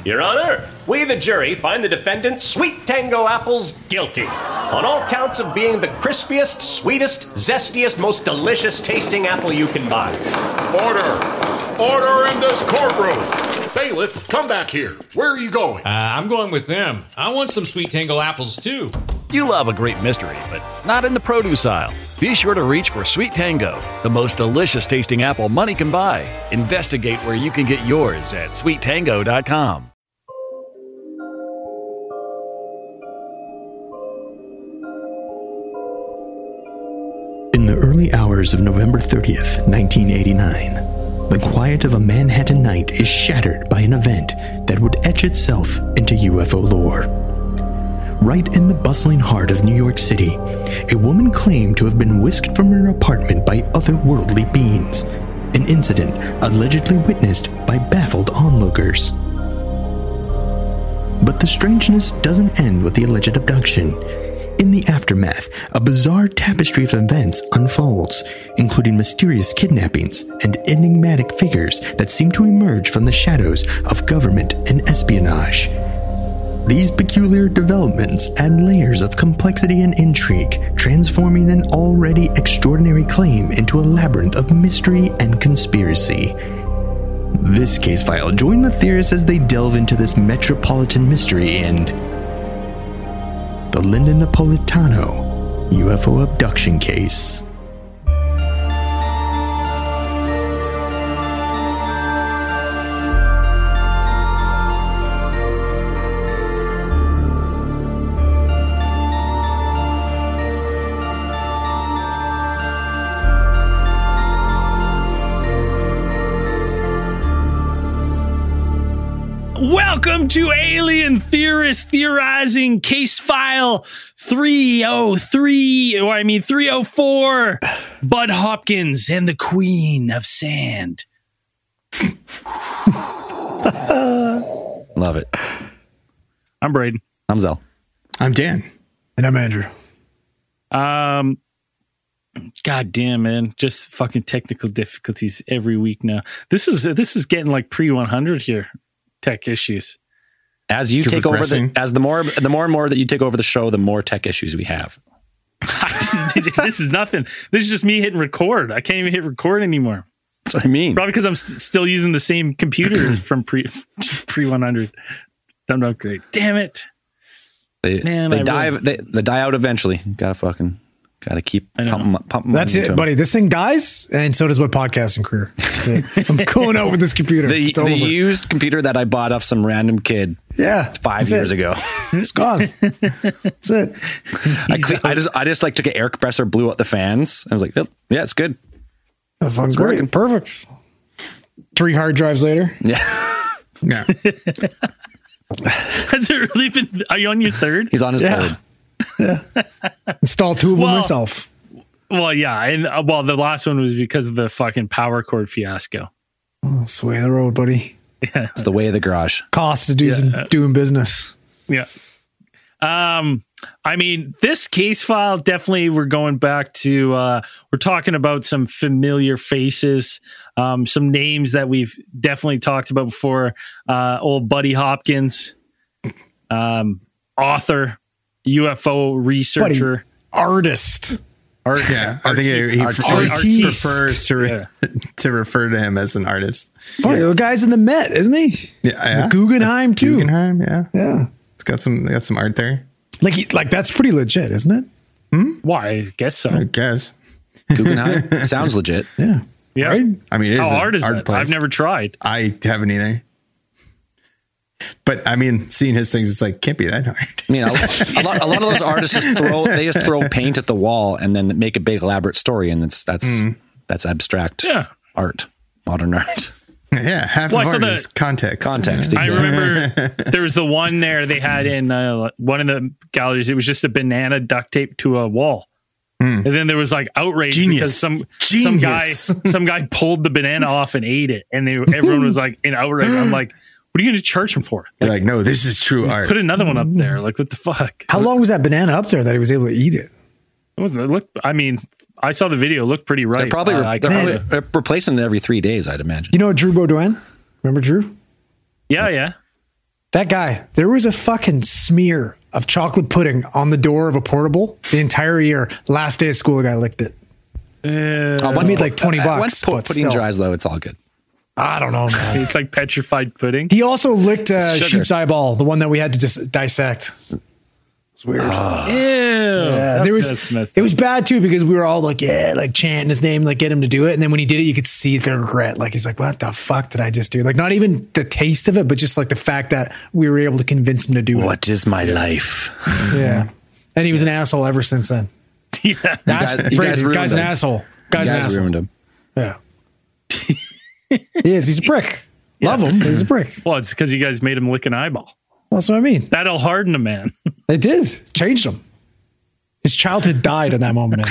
Your Honor, we, the jury, find the defendant, Sweet Tango Apples, guilty on all counts of being the crispiest, sweetest, zestiest, most delicious tasting apple you can buy. Order! Order in this courtroom! Bailiff, come back here. Where are you going? I'm going with them. I want some Sweet Tango apples, too. You love a great mystery, but not in the produce aisle. Be sure to reach for Sweet Tango, the most delicious tasting apple money can buy. Investigate where you can get yours at sweettango.com. In the early hours of November 30th, 1989, the quiet of a Manhattan night is shattered by an event that would etch itself into UFO lore. Right in the bustling heart of New York City, a woman claimed to have been whisked from her apartment by otherworldly beings, an incident allegedly witnessed by baffled onlookers. But the strangeness doesn't end with the alleged abduction. In the aftermath, a bizarre tapestry of events unfolds, including mysterious kidnappings and enigmatic figures that seem to emerge from the shadows of government and espionage. These peculiar developments add layers of complexity and intrigue, transforming an already extraordinary claim into a labyrinth of mystery and conspiracy. This case file, join the theorists as they delve into this metropolitan mystery in the Linda Napolitano UFO abduction case. Welcome to Alien Theorist Theorizing Case File 304, Bud Hopkins and the Queen of Sand. Love it. I'm Braden. I'm Zell. I'm Dan. And I'm Andrew. God damn, man. Just fucking technical difficulties every week now. This is getting like pre-100 here. Tech issues. As you take over the more and more that you take over the show, the more tech issues we have. This is nothing. This is just me hitting record. I can't even hit record anymore. That's what I mean. Probably because I'm still using the same computer from pre 100. Don't know. Great. Damn it. They die out eventually. Gotta keep pumping. That's it, buddy. This thing dies, and so does my podcasting career. I'm going out with this computer. The used computer that I bought off some random kid. Yeah, 5 years ago. It's gone. That's it. I just like took an air compressor, blew out the fans. I was like, yeah, it's good. That's great. Working. Perfect. 3 hard drives later. Yeah. Yeah. Has it really been? Are you on your third? He's on his third. Yeah. Installed 2 of them myself. Well, yeah. And the last one was because of the fucking power cord fiasco. Oh, it's the way of the road, buddy. Yeah. It's the way of the garage. Cost of doing business. Yeah. I mean, this case file, definitely we're going back to, we're talking about some familiar faces, some names that we've definitely talked about before. Old Buddy Hopkins, author, UFO researcher, artist. Yeah, I think he prefers to refer to him as an artist. Buddy, the guy's in the Met, isn't he? Yeah, the Guggenheim too. Guggenheim, yeah. It's got some art there. Like that's pretty legit, isn't it? Why? I guess so. I guess Guggenheim sounds legit. Yeah. Right? I mean, it is how hard is it? place. I've never tried. I haven't either. But I mean, seeing his things, it's like can't be that hard. I mean, a lot of those artists just throw paint at the wall and then make a big elaborate story, and that's abstract art, modern art. Yeah, half of art is context. Context. I remember there was the one there they had in one of the galleries. It was just a banana duct taped to a wall. And then there was like outrage because some guy pulled the banana off and ate it, and everyone was like in outrage. I'm like, what are you going to charge him for? They're like, no, this is true art. Put another one up there. Like, what the fuck? How long was that banana up there that he was able to eat it? It wasn't. I mean, I saw the video. It looked pretty ripe. They're probably replacing it every 3 days, I'd imagine. You know Drew Baudouin? Remember Drew? Yeah. That guy, there was a fucking smear of chocolate pudding on the door of a portable the entire year. Last day of school, the guy licked it. I made like $20. Once pudding dries, though, it's all good. I don't know, man. It's like petrified pudding. He also licked sheep's eyeball, the one that we had to dissect. It's weird. Ew. Yeah, it was bad too because we were all like, like chanting his name, like get him to do it. And then when he did it, you could see the regret. Like he's like, what the fuck did I just do? Like not even the taste of it, but just like the fact that we were able to convince him to do it. What is my life? Yeah. And he was an asshole ever since then. Yeah. Guy's an asshole. Guy's an asshole. Ruined him. Yeah. He is. He's a prick. Love him, but he's a prick. Well, it's because you guys made him lick an eyeball. Well, that's what I mean. That'll harden a man. It did. Changed him. His childhood died in that moment.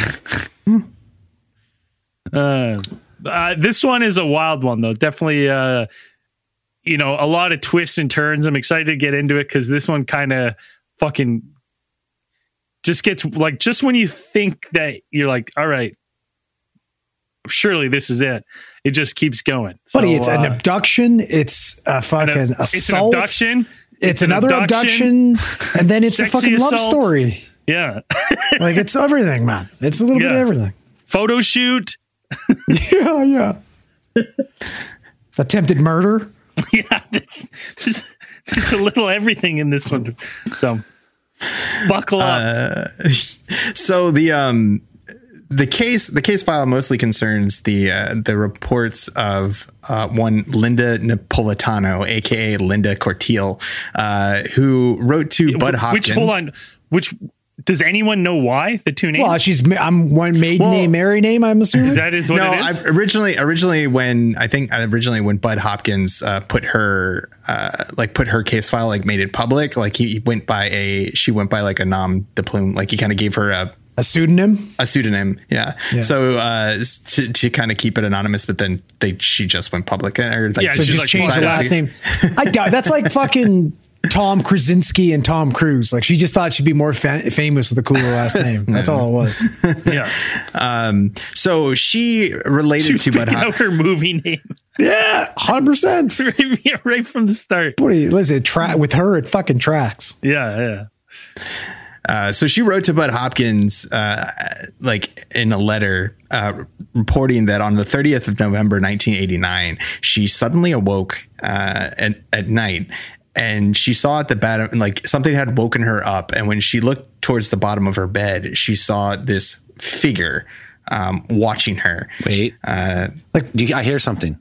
This one is a wild one, though. Definitely, a lot of twists and turns. I'm excited to get into it because this one kind of fucking just gets like, just when you think that you're like, all right, surely this is it. It just keeps going. Buddy, it's an abduction. It's a fucking assault. It's an abduction. It's another abduction. And then it's a fucking love story. Yeah. Like it's everything, man. It's a little bit of everything. Photo shoot. Yeah. Attempted murder. Yeah. There's a little everything in this one. So buckle up. So the case file mostly concerns the reports of one Linda Napolitano, aka Linda Cortiel, who wrote to Bud Hopkins. Which does anyone know why the two names? Well, I'm one maiden name, Mary name. I'm assuming that is what it is. Originally when Bud Hopkins put her case file, like made it public, like she went by like a nom de plume, like he kind of gave her a pseudonym. Yeah. So to kind of keep it anonymous, but then she just went public, or like, so just changed the last name. I doubt that's like fucking Tom Krasinski and Tom Cruise. Like she just thought she'd be more famous with a cooler last name. That's all it was. Yeah. So she related to Bud Hopkins. Her movie name. Yeah, 100%. Right from the start. Listen, with her, it fucking tracks. Yeah. So she wrote to Bud Hopkins, like in a letter, reporting that on the 30th of November, 1989, she suddenly awoke at night, and she saw at the bottom, like something had woken her up. And when she looked towards the bottom of her bed, she saw this figure watching her. Wait, I hear something.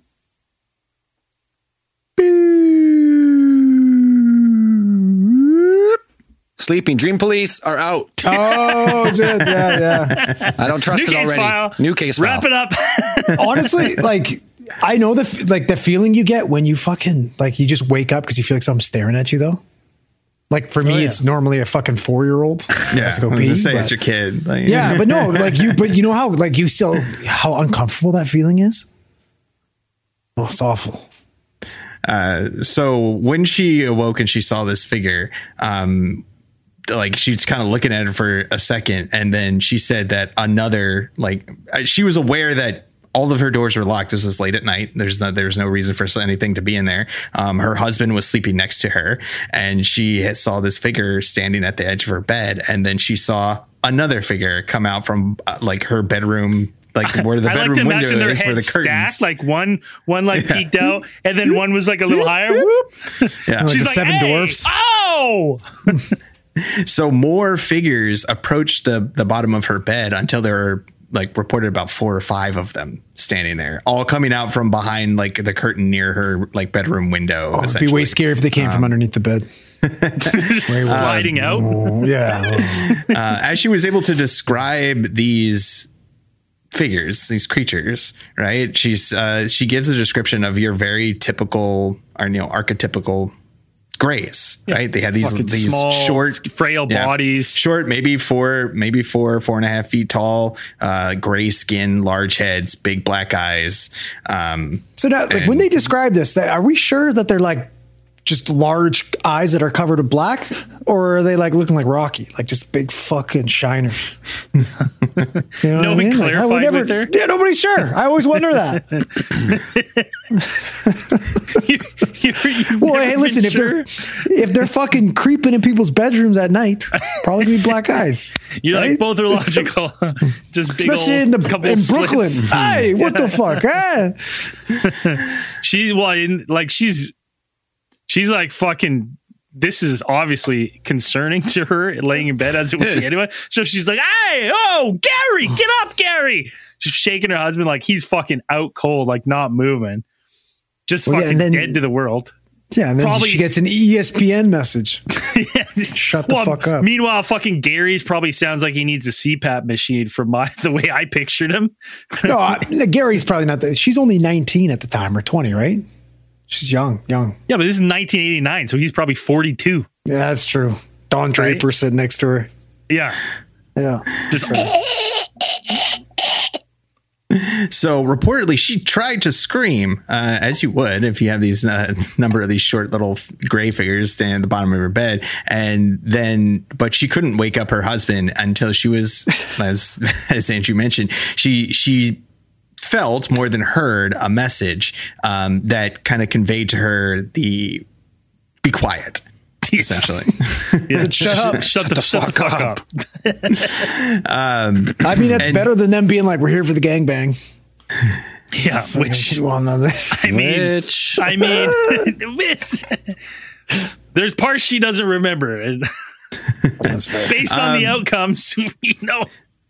Sleeping Dream Police are out. Oh, dude, yeah. I don't trust it already. New case file. Wrap it up. Honestly, like I know the feeling you get when you fucking like you just wake up because you feel like someone's staring at you though. Like for me, it's normally a fucking 4-year-old. Yeah, I was gonna say it's your kid. Like, yeah, but no, but you know how like you still how uncomfortable that feeling is. Oh, it's awful. So when she awoke and she saw this figure, like she's kind of looking at it for a second, and then she said that she was aware that all of her doors were locked. This was late at night. There's no reason for anything to be in there. Her husband was sleeping next to her, and she saw this figure standing at the edge of her bed, and then she saw another figure come out from like her bedroom, like where the bedroom window is, where the curtains stacked, like one peeked out, and then one was like a little higher. Whoop. Yeah, she's like, Seven Dwarfs. Oh. So more figures approached the bottom of her bed until there were like reported about 4 or 5 of them standing there, all coming out from behind like the curtain near her like bedroom window. Oh, it'd be way scary if they came from underneath the bed. Sliding out. Yeah. As she was able to describe these figures, these creatures, right? She gives a description of your very typical or archetypical grays, right? They have these small, short, frail bodies, short, maybe 4.5 feet tall, gray skin, large heads, big black eyes. So now, like when they describe this, are we sure that they're like just large eyes that are covered with black, or are they like looking like Rocky, like just big fucking shiners? You know Nobody clarified with her? Yeah, nobody's sure. I always wonder that. Well, hey, listen, if they're fucking creeping in people's bedrooms at night, probably be black eyes. You're right? Like, both are logical. Just big especially old in Brooklyn. Hey, what the fuck? She's like fucking. This is obviously concerning to her, laying in bed as it would be anyway. So she's like, "Hey, oh, Gary, get up, Gary!" She's shaking her husband like he's fucking out cold, like not moving, just fucking dead to the world. Yeah, and then she gets an ESPN message. Shut the fuck up. Meanwhile, fucking Gary's probably sounds like he needs a CPAP machine from the way I pictured him. No, Gary's probably not that. She's only 19 at the time, or 20, right? She's young. Yeah, but this is 1989, so he's probably 42. Yeah, that's true. Don Draper sitting next to her. Yeah. Just So reportedly, she tried to scream, as you would if you have these number of these short little gray figures standing at the bottom of her bed, but she couldn't wake up her husband until she was, as Andrew mentioned, she felt more than heard a message that kind of conveyed to her the "be quiet." Essentially, shut the fuck up. I mean, it's better than them being like, "We're here for the gangbang." Yeah, there's parts she doesn't remember. Based on the outcomes, we know.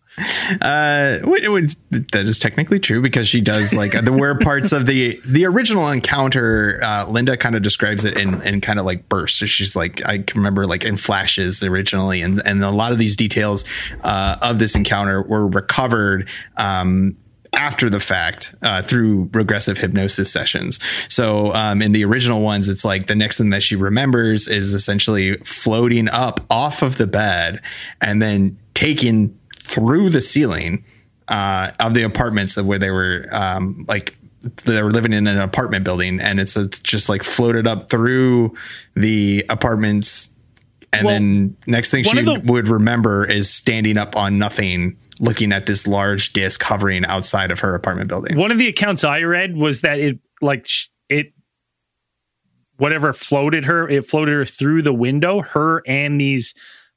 That is technically true because she does like there were parts of the original encounter. Linda kind of describes it in kind of like bursts. So she's like, I can remember like in flashes originally, and a lot of these details of this encounter were recovered after the fact through regressive hypnosis sessions. So in the original ones, it's like the next thing that she remembers is essentially floating up off of the bed and then taken through the ceiling of the apartments of where they were they were living in an apartment building, and it's just like floated up through the apartments. And then next thing she would remember is standing up on nothing, looking at this large disc hovering outside of her apartment building. One of the accounts I read was that it floated her through the window, her and these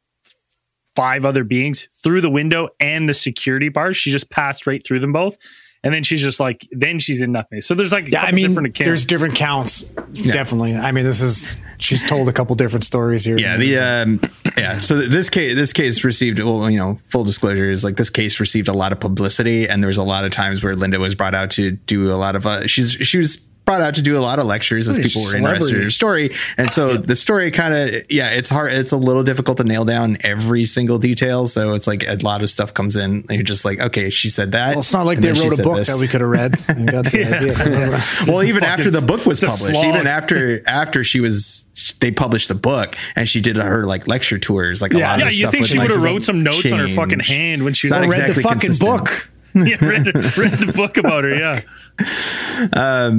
5 other beings through the window and the security bars. She just passed right through them both. And then she's just like, then she's in nothing. So there's like, different accounts. There's different counts. Yeah. Definitely. I mean, she's told a couple different stories here. Yeah. So this case received, full disclosure is like this case received a lot of publicity, and there was a lot of times where Linda was brought out to do a lot of, she was brought out to do a lot of lectures as people were interested in her story. And so the story kind of, it's hard. It's a little difficult to nail down every single detail. So it's like a lot of stuff comes in and you're just like, okay, she said that. Well, it's not like they wrote a book that we could have read and got the idea. Well, even after the book was published, even after they published the book and she did her like lecture tours, like a lot of stuff. You think she would have wrote some notes on her fucking hand when she read the fucking book? Yeah, read the book about her. Yeah.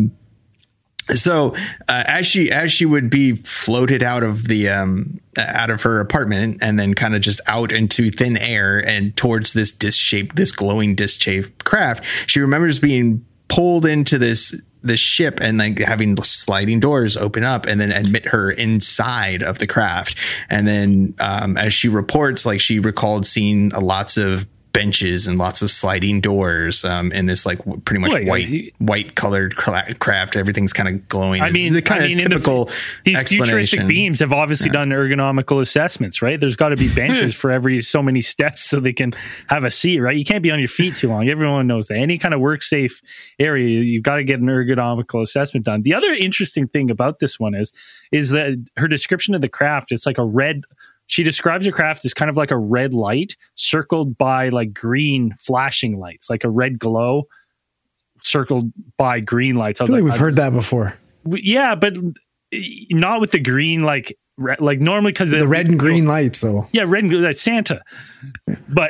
So as she would be floated out of the out of her apartment and then kind of just out into thin air and towards this glowing disc-shaped craft, she remembers being pulled into this ship and like having sliding doors open up and then admit her inside of the craft. And then as she reports, like she recalled seeing lots of benches and lots of sliding doors in this like pretty much white colored craft. Everything's kind of glowing. I mean, typical these futuristic beams have obviously done ergonomical assessments, right? There's got to be benches for every so many steps so they can have a seat, right? You can't be on your feet too long. Everyone knows that. Any kind of work safe area, you've got to get an ergonomical assessment done. The other interesting thing about this one is that her description of the craft, it's like a red. She describes the craft as kind of like a red light circled by like green flashing lights, like a red glow circled by green lights. I feel like we've heard that before. Yeah, but not with the green, like normally because the red and green lights, though. Yeah, red and green, like Santa. But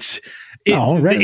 red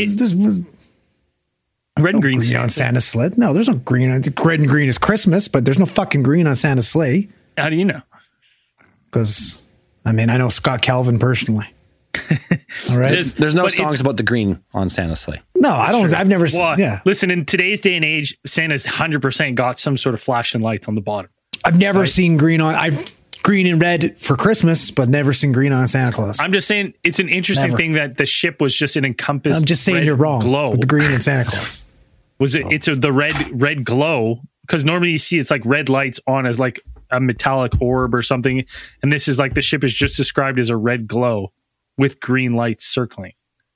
and green Santa. On Santa's sled. No, there's no green. Red and green is Christmas, but there's no fucking green on Santa's sleigh. How do you know? Because I mean, I know Scott Calvin personally. All right. There's no songs about the green on Santa's sleigh. No, I don't. I've never seen. Yeah. Listen, in today's day and age, Santa's 100% got some sort of flashing lights on the bottom. I've never seen green on. I've green and red for Christmas, but never seen green on Santa Claus. I'm just saying it's an interesting thing that the ship was just an encompassed. I'm just saying you're wrong. Glow with the green and Santa Claus. It's the red glow, because normally you see it's like red lights on as like a metallic orb or something, and this is like the ship is just described as a red glow with green lights circling,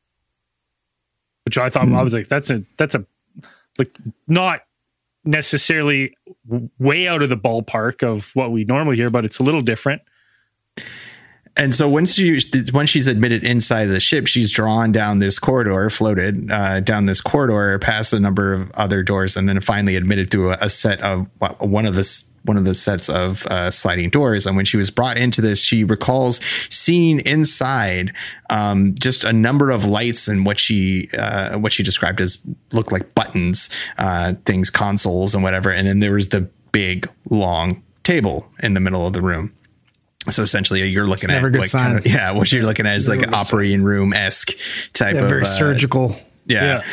which I thought I was like, that's a like not necessarily way out of the ballpark of what we normally hear, but it's a little different. And so when she's admitted inside the ship, she's drawn down this corridor, floated down this corridor past a number of other doors, and then finally admitted through a set of one of the sets of sliding doors. And when she was brought into this, she recalls seeing inside just a number of lights and what she described as looked like buttons, things, consoles and whatever. And then there was the big long table in the middle of the room. So essentially, you're looking at like kind of, what you're looking at is like an operating room-esque type of very surgical. Yeah.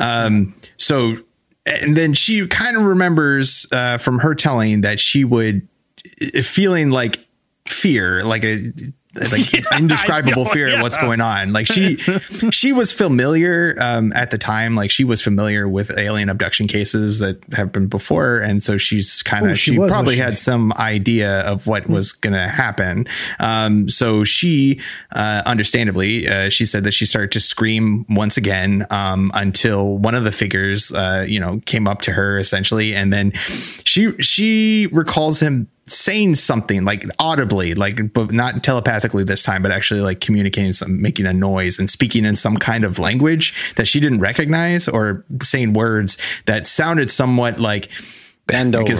So, and then she kind of remembers from her telling that she would feeling like fear, like indescribable fear of what's going on. Like she was familiar at the time, like she was familiar with alien abduction cases that happened before. And so she's kind of, she probably had some idea of what was going to happen. So she, understandably, she said that she started to scream once again, until one of the figures, came up to her essentially. And then she recalls him saying something like audibly, like, but not telepathically this time, but actually like communicating making a noise and speaking in some kind of language that she didn't recognize, or saying words that sounded somewhat like bend over.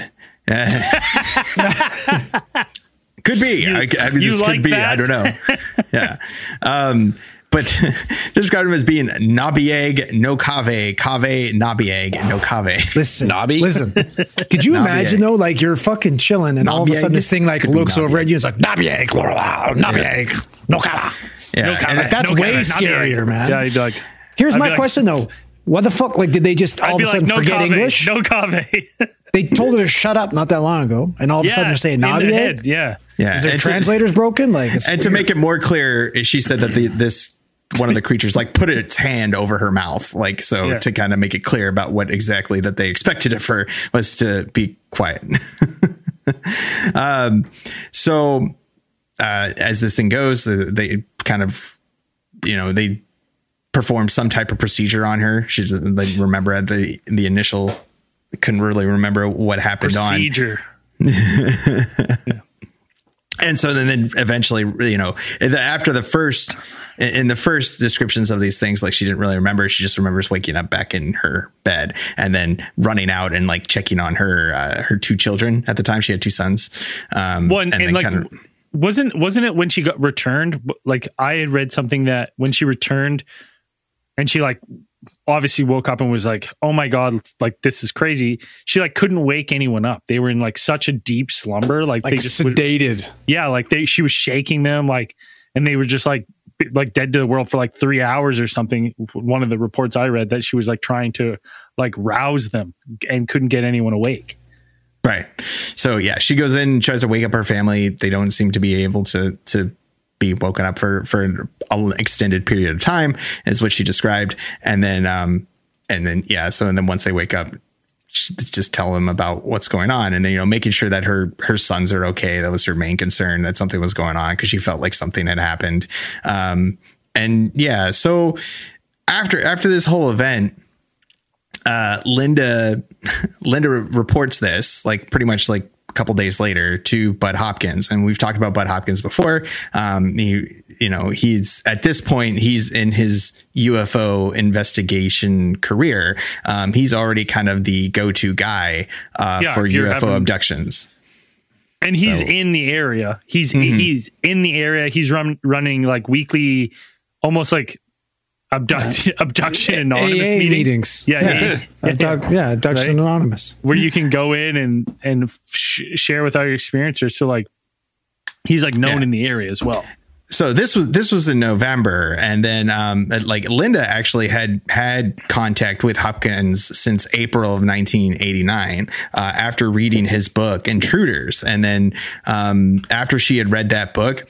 Could be. I mean, this could be. I don't know. Yeah. But described him as being Nabieg no Cave, Nabieg no Cave. Listen. Could you imagine though, like you're fucking chilling and all of a sudden this thing like looks over at you, it's like Nabieg, Nabieg, no Cave. Yeah, and that's way scarier, man. Yeah, you'd be like. Here's my question though: what the fuck? Like, did they just all of a sudden forget English? No Cave. They told her to shut up not that long ago, and all of a sudden they're saying Nabieg. Yeah. Is their translators broken? Like, and weird. To make it more clear, she said that this. One of the creatures like put its hand over her mouth, like to kind of make it clear about what exactly that they expected it for was to be quiet. So as this thing goes, they kind of, they perform some type of procedure on her. She doesn't remember at the initial, couldn't really remember what happened procedure. Yeah. And so then eventually, after in the first descriptions of these things, like she didn't really remember. She just remembers waking up back in her bed and then running out and like checking on her two children. At the time, she had two sons. Wasn't it when she got returned? Like I had read something that when she returned and she like obviously woke up and was like, oh my God, like this is crazy. She like couldn't wake anyone up. They were in like such a deep slumber. Like they just sedated. She was shaking them like, and they were just like dead to the world for like 3 hours or something. One of the reports I read that she was like trying to like rouse them and couldn't get anyone awake. Right. So yeah, she goes in, tries to wake up her family. They don't seem to be able to be woken up for an extended period of time, is what she described. And then once they wake up, just tell them about what's going on. And then, making sure that her sons are okay. That was her main concern, that something was going on, because she felt like something had happened. So after this whole event, Linda reports this like pretty much like a couple days later to Bud Hopkins. And we've talked about Bud Hopkins before. He's at this point, he's in his UFO investigation career. He's already kind of the go-to guy for UFO abductions. And he's in the area. He's in the area. He's running like weekly, almost like abduction anonymous meetings. Abduction Anonymous, where you can go in and share with all your experiences. So like he's like known in the area as well. So this was in November, and then like Linda actually had contact with Hopkins since April of 1989 after reading his book Intruders, and then after she had read that book,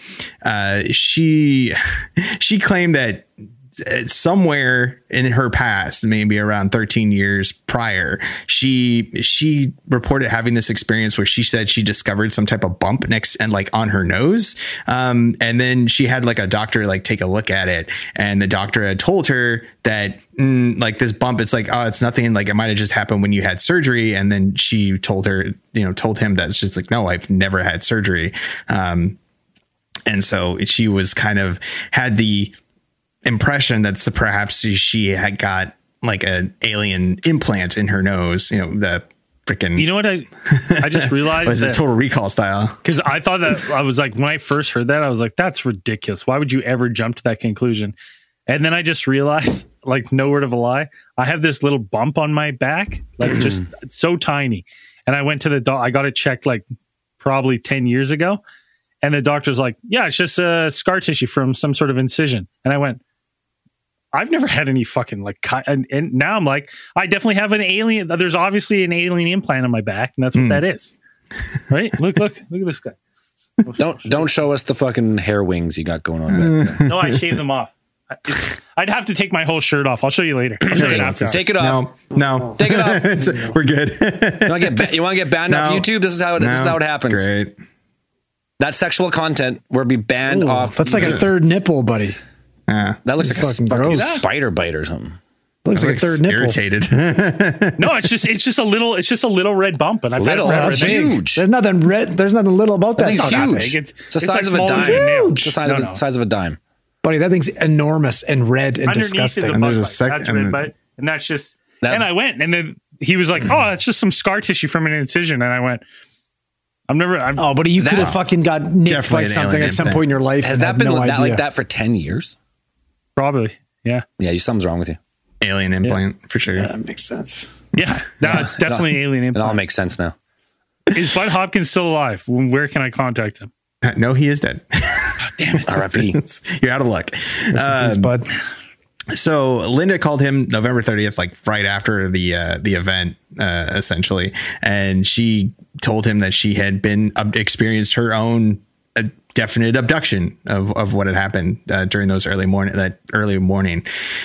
she claimed that somewhere in her past, maybe around 13 years prior, she reported having this experience where she said she discovered some type of bump next and like on her nose. And then she had like a doctor like take a look at it, and the doctor had told her that like this bump, it's like, oh, it's nothing, like it might have just happened when you had surgery. And then she told him that it's just like, no, I've never had surgery. And so she was kind of had the impression that perhaps she had got like an alien implant in her nose, the freaking, what I just realized was it Total Recall style? Because I thought that, I was like, when I first heard that, I was like, that's ridiculous. Why would you ever jump to that conclusion? And then I just realized, like, no word of a lie, I have this little bump on my back, like just it's so tiny. And I went to the I got it checked like probably 10 years ago. And the doctor's like, yeah, it's just a scar tissue from some sort of incision. And I went, I've never had any fucking like cut. And now I'm like, I definitely have an alien. There's obviously an alien implant on my back, and that's what that is. Right? Look at this guy. Don't show us the fucking hair wings you got going on back there. No, I shaved them off. I'd have to take my whole shirt off. I'll show you later. I'll show you after. Take it off. No. Take it off. We're good. You want to get banned off YouTube? This is how it happens. Great. That sexual content will be banned off. That's like a third nipple, buddy. That looks like a fucking spider bite or something. Looks like a third nipple. Irritated. No, it's just a little red bump, and I've had that's huge. There's nothing red. There's nothing little about that. It's huge. It's the size of a dime. Huge. It's the size of a dime. Buddy, that thing's enormous and red and underneath disgusting. And there's a second, and that's just. And I went, and then he was like, "Oh, it's just some scar tissue from an incision," and I went. But you could have fucking got nicked by something at some point in your life. Has that been like that for 10 years? Probably. Yeah. Yeah. Something's wrong with you. Alien implant for sure. Yeah, that makes sense. Yeah. That's definitely alien implant. It all makes sense now. Is Bud Hopkins still alive? Where can I contact him? No, he is dead. God damn it. R.I.P. You're out of luck. Bud. So Linda called him November 30th, like right after the event, essentially. And she told him that she had experienced her own definite abduction of what had happened during that early morning.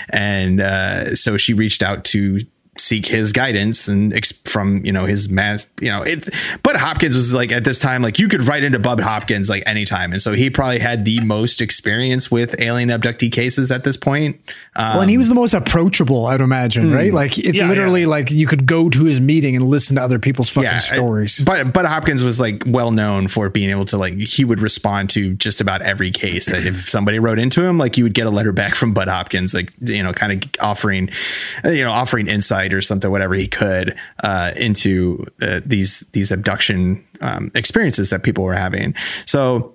And so she reached out to seek his guidance and from, his math, Bud Hopkins was like at this time, like you could write into Bud Hopkins like anytime. And so he probably had the most experience with alien abductee cases at this point. And he was the most approachable, I'd imagine, right? Like it's literally like you could go to his meeting and listen to other people's fucking stories. But Bud Hopkins was like well known for being able to he would respond to just about every case that if somebody wrote into him, like you would get a letter back from Bud Hopkins, like, kind of offering insight or something, whatever he could into these abduction experiences that people were having. So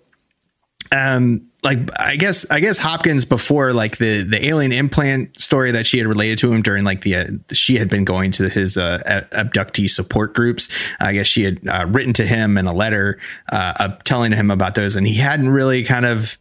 I guess Hopkins, before like the alien implant story that she had related to him during like she had been going to his abductee support groups. I guess she had written to him in a letter telling him about those, and he hadn't really kind of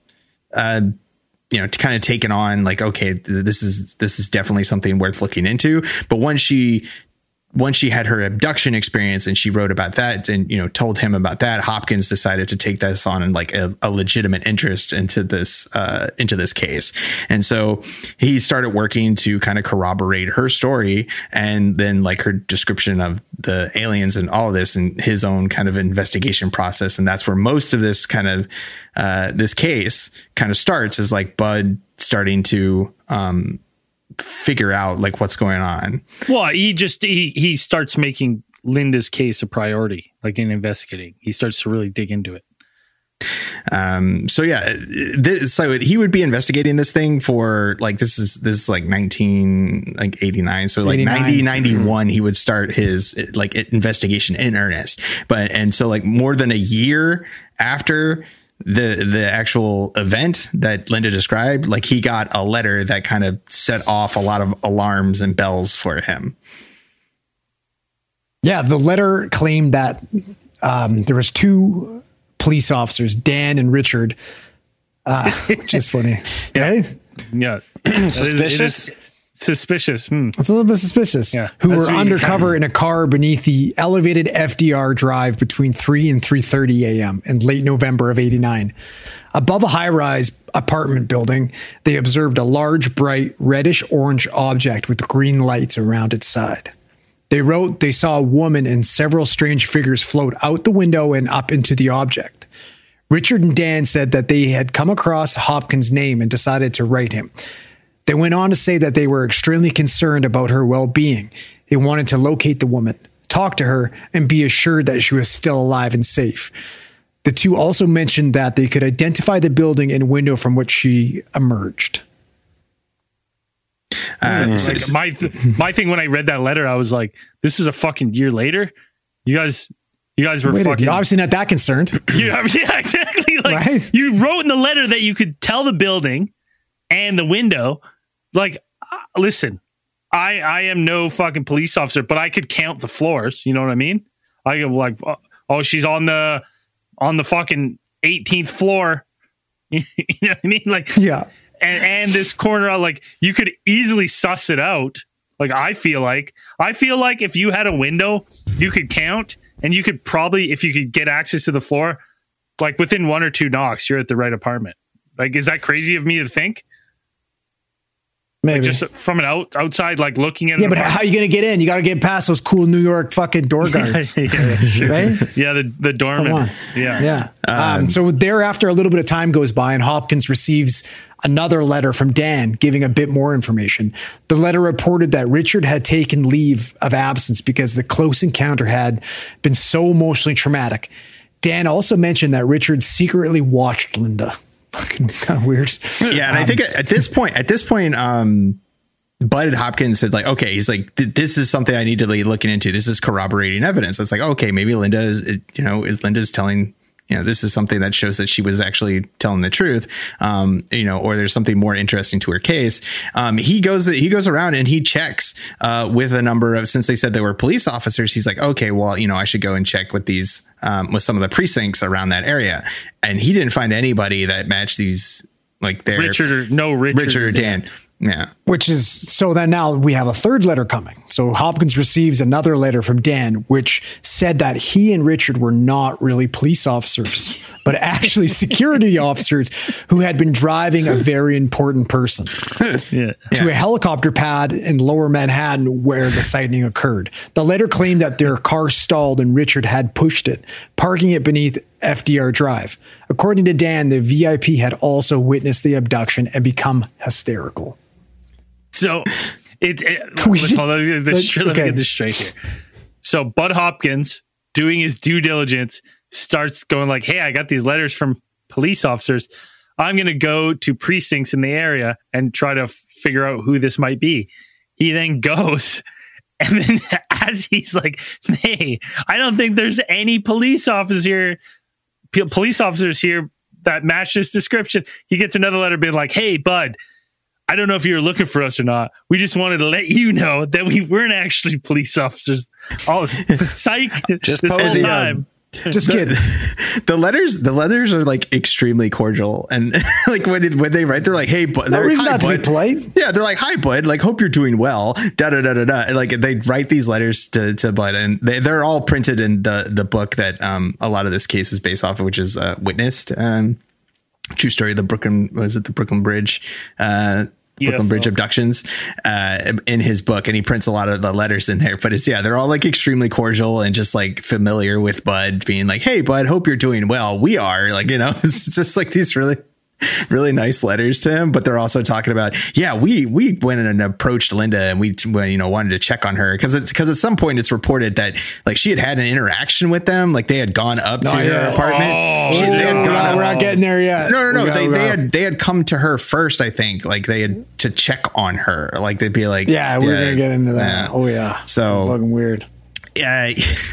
taken on like, okay, this is definitely something worth looking into. But once she had her abduction experience and she wrote about that and, told him about that, Hopkins decided to take this on and like a legitimate interest into this case. And so he started working to kind of corroborate her story and then like her description of the aliens and all of this and his own kind of investigation process. And that's where most of this kind of, this case kind of starts, is like Bud starting to, figure out like what's going on. Well, he starts making Linda's case a priority, like in investigating. He starts to really dig into it. So he would be investigating this thing for like this is like 1989. So like 91, he would start his like investigation in earnest. And so like more than a year after the actual event that Linda described, like he got a letter that kind of set off a lot of alarms and bells for him. Yeah, the letter claimed that there was two police officers, Dan and Richard, which is funny. Right? Yeah. Suspicious? Suspicious. It's a little bit suspicious. Yeah. Who were undercover in a car beneath the elevated FDR Drive between 3 and 3:30 a.m. in late November of 89. Above a high-rise apartment building, they observed a large, bright, reddish-orange object with green lights around its side. They wrote they saw a woman and several strange figures float out the window and up into the object. Richard and Dan said that they had come across Hopkins' name and decided to write him. They went on to say that they were extremely concerned about her well-being. They wanted to locate the woman, talk to her, and be assured that she was still alive and safe. The two also mentioned that they could identify the building and window from which she emerged. My thing when I read that letter, I was like, "This is a fucking year later. You guys were fucking obviously not that concerned." Yeah, exactly. Like right? You wrote in the letter that you could tell the building and the window. Like, listen, I am no fucking police officer, but I could count the floors. You know what I mean? I go like, oh, she's on the fucking 18th floor. You know what I mean? Like, yeah. And this corner, like, you could easily suss it out. Like, I feel like if you had a window, you could count, and you could probably, if you could get access to the floor, like within 1 or 2 knocks, you're at the right apartment. Like, is that crazy of me to think? Maybe. Like just from an outside, like looking at it. Yeah, but how are you going to get in? You got to get past those cool New York fucking door guards. Right? Yeah, the doorman. Yeah. So thereafter, a little bit of time goes by and Hopkins receives another letter from Dan giving a bit more information. The letter reported that Richard had taken leave of absence because the close encounter had been so emotionally traumatic. Dan also mentioned that Richard secretly watched Linda. Fucking kind of weird. Yeah, and I think at this point, Bud Hopkins said like, okay, he's like, this is something I need to be looking into. This is corroborating evidence. It's like, okay, maybe Linda is Linda's telling, this is something that shows that she was actually telling the truth, or there's something more interesting to her case. He goes around and he checks with a number of, since they said they were police officers, he's like, okay, well, I should go and check with these, with some of the precincts around that area. And he didn't find anybody that matched these, like their Richard or Dan. Yeah. Which is, so then now we have a third letter coming. So Hopkins receives another letter from Dan, which said that he and Richard were not really police officers, but actually security officers who had been driving a very important person to a helicopter pad in Lower Manhattan where the sighting occurred. The letter claimed that their car stalled and Richard had pushed it, parking it beneath FDR Drive. According to Dan, the VIP had also witnessed the abduction and become hysterical. So let me get this straight here. So Bud Hopkins, doing his due diligence, starts going like, hey, I got these letters from police officers. I'm going to go to precincts in the area and try to figure out who this might be. He then goes, and then as he's like, hey, I don't think there's any police officers here that match this description. He gets another letter being like, hey, Bud, I don't know if you were looking for us or not. We just wanted to let you know that we weren't actually police officers. Oh, psych! Just this whole time. Just kidding. The letters are like extremely cordial, and like when they write, they're like, "Hey, Bud." No reason not to be polite. Yeah, they're like, "Hi, Bud. Like, hope you're doing well." Da da da da da. And like they write these letters to Bud, and they're all printed in the book that a lot of this case is based off of, which is Witnessed. True story. The Brooklyn Bridge. Brooklyn Bridge abductions in his book, and he prints a lot of the letters in there, but they're all like extremely cordial and just like familiar with Bud, being like, hey, Bud, hope you're doing well. We are, like, it's just like these really, really nice letters to him. But they're also talking about, we went and approached Linda and we wanted to check on her because at some point it's reported that like she had an interaction with them, like they had gone up to her apartment. We're not getting there yet. No. They had come to her first, I think. Like they had to check on her. Like they'd be like, we're gonna get into that. Oh yeah. So it's fucking weird. Yeah.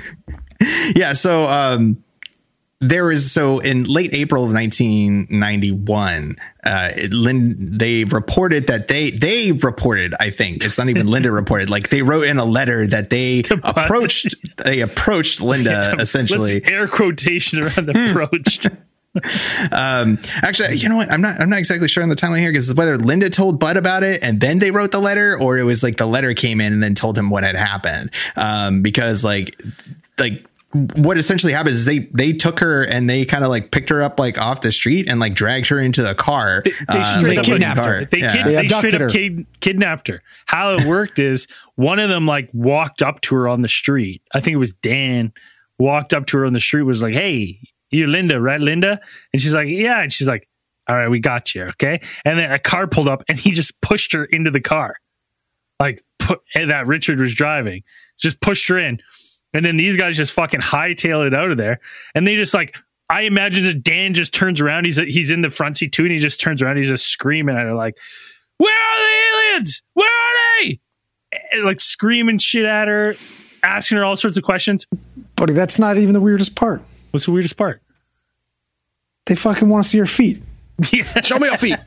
So so in late April of 1991, they reported that they reported, I think it's not even Linda reported, like they wrote in a letter that they approached Linda essentially. Let's air quotation around approached. Actually, you know what? I'm not exactly sure on the timeline here, because whether Linda told Bud about it and then they wrote the letter, or it was like the letter came in and then told him what had happened. Because like what essentially happens is they took her and they kind of like picked her up like off the street and like dragged her into the car. They kidnapped her. They straight up kidnapped her. How it worked is one of them like walked up to her on the street. I think it was Dan walked up to her on the street, was like, "Hey, you're Linda, right, Linda?" And she's like, "Yeah." And she's like, "All right, we got you, okay?" And then a car pulled up and he just pushed her into the car, like that Richard was driving, just pushed her in. And then these guys just fucking hightail it out of there. And they just like, I imagine that Dan just turns around. He's in the front seat too. And he just turns around. He's just screaming at her like, "Where are the aliens? Where are they?" And like screaming shit at her, asking her all sorts of questions. Buddy, that's not even the weirdest part. What's the weirdest part? They fucking want to see her feet. Yeah. Show me your feet.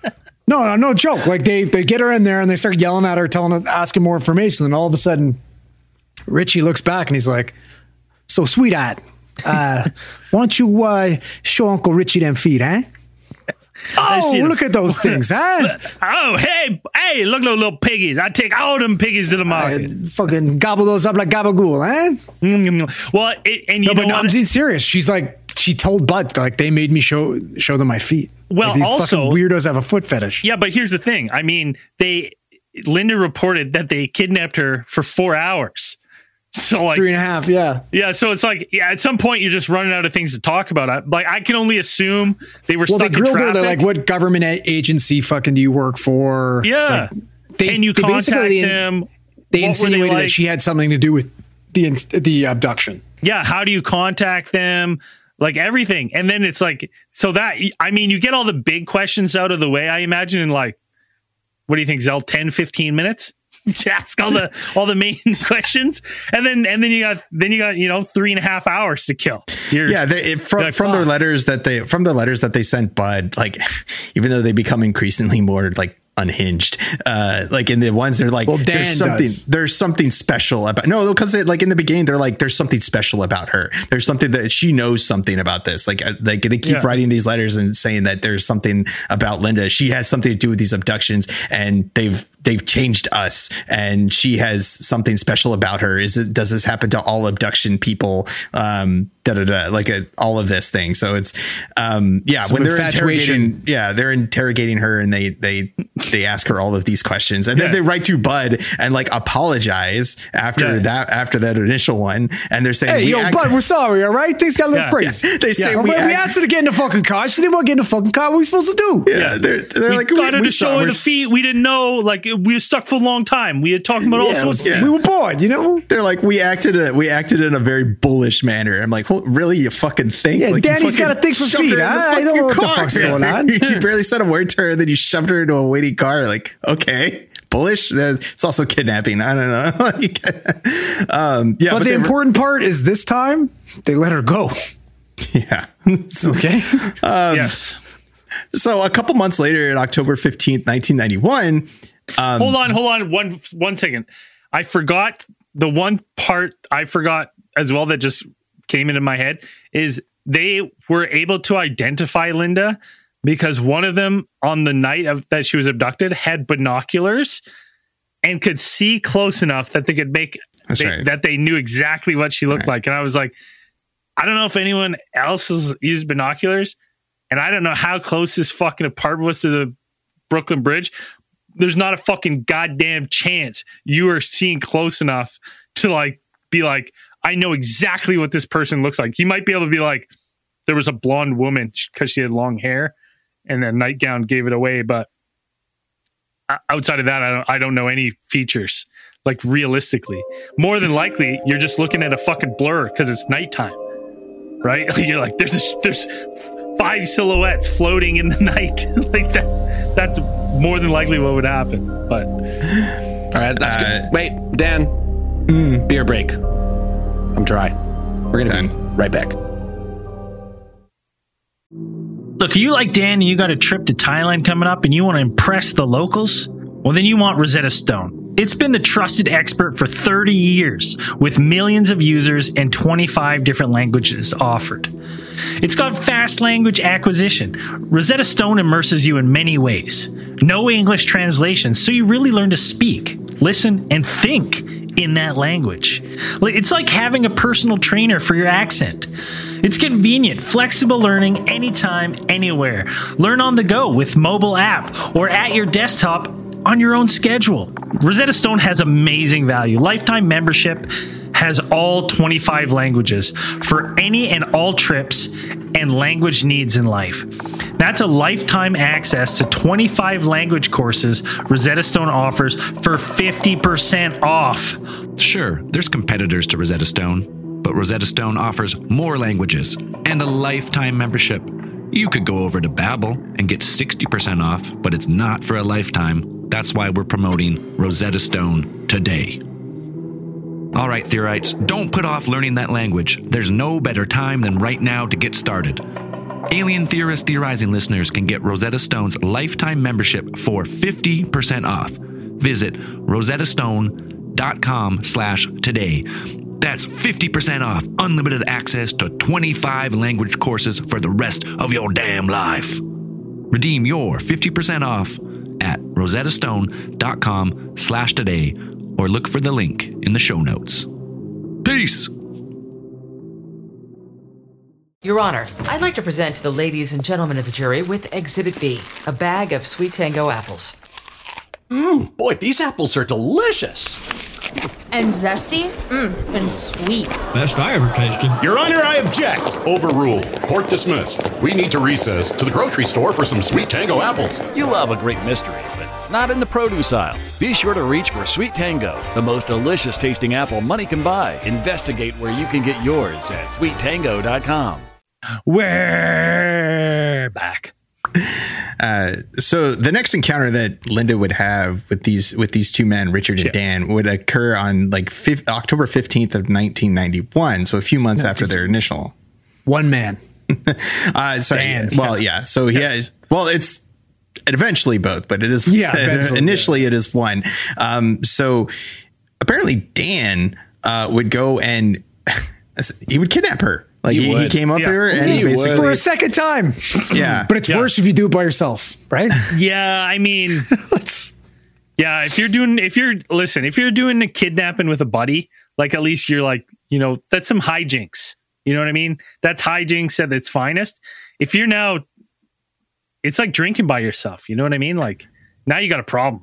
No joke. Like they get her in there and they start yelling at her, asking more information. And all of a sudden, Richie looks back and he's like, "So, sweetheart, why don't you show Uncle Richie them feet, huh?" Oh, look at those things, huh? Oh, hey, look at those little piggies. I take all them piggies to the market. Fucking gobble those up like gabagool, huh? Well, and you know what? I'm being serious. She's like, she told Bud, like, they made me show them my feet. Well, like, these also, fucking weirdos have a foot fetish. Yeah, but here's the thing. I mean, Linda reported that they kidnapped her for 4 hours. So like 3.5, yeah. So it's like, at some point you're just running out of things to talk about. Like I can only assume they were stuck in traffic. Well, they grilled her. They're like, "What government agency fucking do you work for?" Yeah. Like, can you contact them? They insinuated that she had something to do with the abduction. Yeah. How do you contact them? Like everything. And then it's like, so that, I mean, you get all the big questions out of the way, I imagine, in like, what do you think, Zell, 10, 15 minutes? To ask all the main questions, and then you got 3.5 hours to kill. From their letters that they sent Bud, like, even though they become increasingly more like unhinged, like in the ones they're like, well, there's something special about because like in the beginning they're like, there's something special about her, there's something that she knows something about this, like they keep writing these letters and saying that there's something about Linda, she has something to do with these abductions, and they've changed us, and she has something special about her. Does this happen to all abduction people? Like all of this thing. So it's when they're interrogating her, and they ask her all of these questions, and then they write to Bud and like apologize after that initial one, and they're saying, Bud, we're sorry, all right? Things got a little crazy. They say we asked her to get in the fucking car. She didn't want to get in the fucking car. What are we supposed to do? They're like, got her to show her the feet. We didn't know. Like, we were stuck for a long time. We had talked about all sorts. We were bored, They're like, we acted in a very bullish manner. I'm like, well, really, you fucking think? Yeah, like, Danny's got a thing for feet. I don't know what the fuck's going on. You barely said a word to her, then you shoved her into a waiting car. Like, okay, bullish. It's also kidnapping. I don't know. But the important part is this time they let her go. Yeah. Okay. Yes. So a couple months later, on October 15th, 1991. Hold on. One second. I forgot the one part I forgot as well that just came into my head is they were able to identify Linda because one of them on the night that she was abducted had binoculars and could see close enough that they could that they knew exactly what she looked like. And I was like, I don't know if anyone else has used binoculars, and I don't know how close this fucking apartment was to the Brooklyn Bridge. There's not a fucking goddamn chance you are seeing close enough to like be like, I know exactly what this person looks like. You might be able to be like, there was a blonde woman because she had long hair and a nightgown gave it away. But outside of that, I don't know any features. Like realistically, more than likely, you're just looking at a fucking blur because it's nighttime, right? You're like, there's 5 silhouettes floating in the night like that. That's more than likely what would happen. But all right, that's good. Wait, Dan, beer break. I'm dry. We're gonna be right back. Look, are you like Dan and you got a trip to Thailand coming up and you want to impress the locals? Well, then you want Rosetta Stone. It's been the trusted expert for 30 years with millions of users and 25 different languages offered. It's got fast language acquisition. Rosetta Stone immerses you in many ways. No English translations, so you really learn to speak, listen, and think in that language. It's like having a personal trainer for your accent. It's convenient, flexible learning anytime, anywhere. Learn on the go with mobile app or at your desktop on your own schedule. Rosetta Stone has amazing value. Lifetime membership has all 25 languages for any and all trips and language needs in life. That's a lifetime access to 25 language courses Rosetta Stone offers for 50% off. Sure, there's competitors to Rosetta Stone, but Rosetta Stone offers more languages and a lifetime membership. You could go over to Babbel and get 60% off, but it's not for a lifetime. That's why we're promoting Rosetta Stone today. All right, Theorites, don't put off learning that language. There's no better time than right now to get started. Alien Theorist Theorizing listeners can get Rosetta Stone's lifetime membership for 50% off. Visit rosettastone.com/today. That's 50% off unlimited access to 25 language courses for the rest of your damn life. Redeem your 50% off at rosettastone.com/today or look for the link in the show notes. Peace. Your Honor, I'd like to present to the ladies and gentlemen of the jury with Exhibit B, a bag of Sweet Tango apples. Boy, these apples are delicious. And zesty, and sweet. Best I ever tasted. Your Honor, I object. Overruled. Court dismissed. We need to recess to the grocery store for some Sweet Tango apples. You love a great mystery, but not in the produce aisle. Be sure to reach for Sweet Tango, the most delicious tasting apple money can buy. Investigate where you can get yours at sweettango.com. We're back. So the next encounter that Linda would have with these two men, Richard and Dan, would occur on like October 15th of 1991. So a few months after their initial. One man. Sorry. Dan. Well, yeah. So it's eventually both, but it is initially it is one. So apparently Dan would go and he would kidnap her. Like he came up here and he basically for a second time. Yeah. But it's worse if you do it by yourself, right? Yeah, I mean, if you're doing a kidnapping with a buddy, like at least you're like, that's some hijinks. You know what I mean? That's hijinks at its finest. If you're now, it's like drinking by yourself. You know what I mean? Like now you got a problem.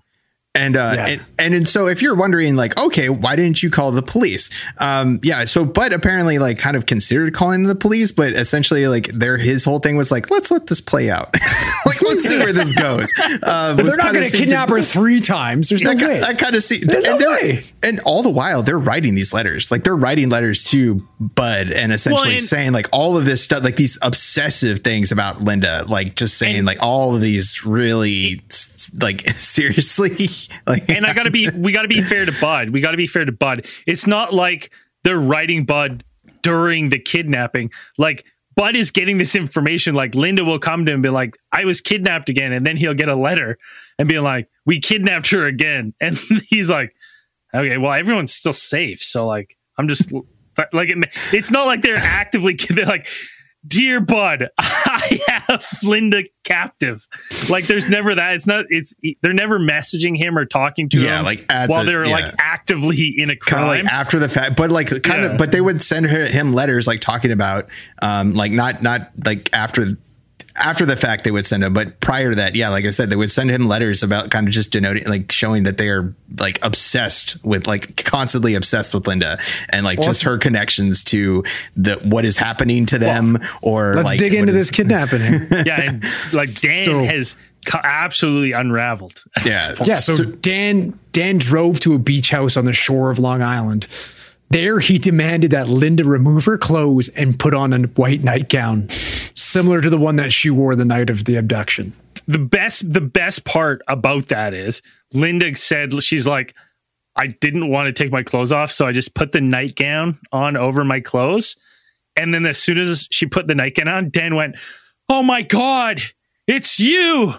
And so if you're wondering, like, okay, why didn't you call the police? But apparently, like, kind of considered calling the police, but essentially, like, his whole thing was like, let's let this play out. Like, let's see where this goes. But they're not going to kidnap her 3 times. There's no way. I kind of see. Way. And all the while, they're writing these letters. Like, they're writing letters to Bud and essentially saying, like, all of this stuff, like, these obsessive things about Linda, like, just saying, like, all of these really, like, seriously. Like, and we gotta be fair to Bud. It's not like they're writing Bud during the kidnapping. Like Bud is getting this information. Like Linda will come to him and be like, I was kidnapped again. And then he'll get a letter and be like, we kidnapped her again. And he's like, okay, well, everyone's still safe. So like, I'm just like, it's not like they're they're like, dear Bud, I have Linda captive. Like there's never that. They're never messaging him or talking to him like while they're like actively in a crime. Kind of like after the fact, but like but they would send him letters like talking about like not like after the fact they would send him, but prior to that, like I said, they would send him letters about kind of just denoting, like showing that they are like obsessed with, like constantly obsessed with Linda and like just her connections to what is happening to them. Or let's dig into this kidnapping here. And like Dan has absolutely unraveled. So Dan drove to a beach house on the shore of Long Island. There, he demanded that Linda remove her clothes and put on a white nightgown, similar to the one that she wore the night of the abduction. The best part about that is Linda said, she's like, I didn't want to take my clothes off, so I just put the nightgown on over my clothes. And then as soon as she put the nightgown on, Dan went, oh my God, it's you.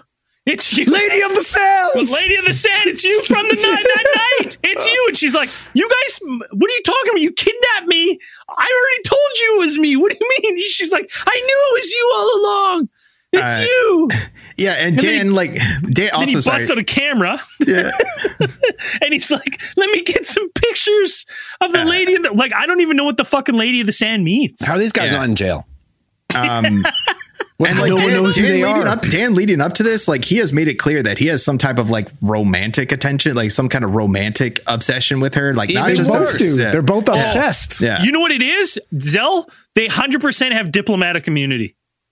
It's you. Lady of the Sands. Lady of the Sand. It's you from the night. That night. It's you. And she's like, you guys, what are you talking about? You kidnapped me. I already told you it was me. What do you mean? She's like, I knew it was you all along. It's you. Yeah, and Dan, Dan also, then he busts out a camera. Yeah. And he's like, let me get some pictures of the lady in the, I don't even know what the fucking Lady of the Sand means. How are these guys not in jail? And no one knows who they are. Dan leading up to this, he has made it clear that he has some type of romantic attention, some kind of romantic obsession with her. Not just both do. They're both obsessed. Yeah. You know what it is? Zell, they 100% have diplomatic immunity.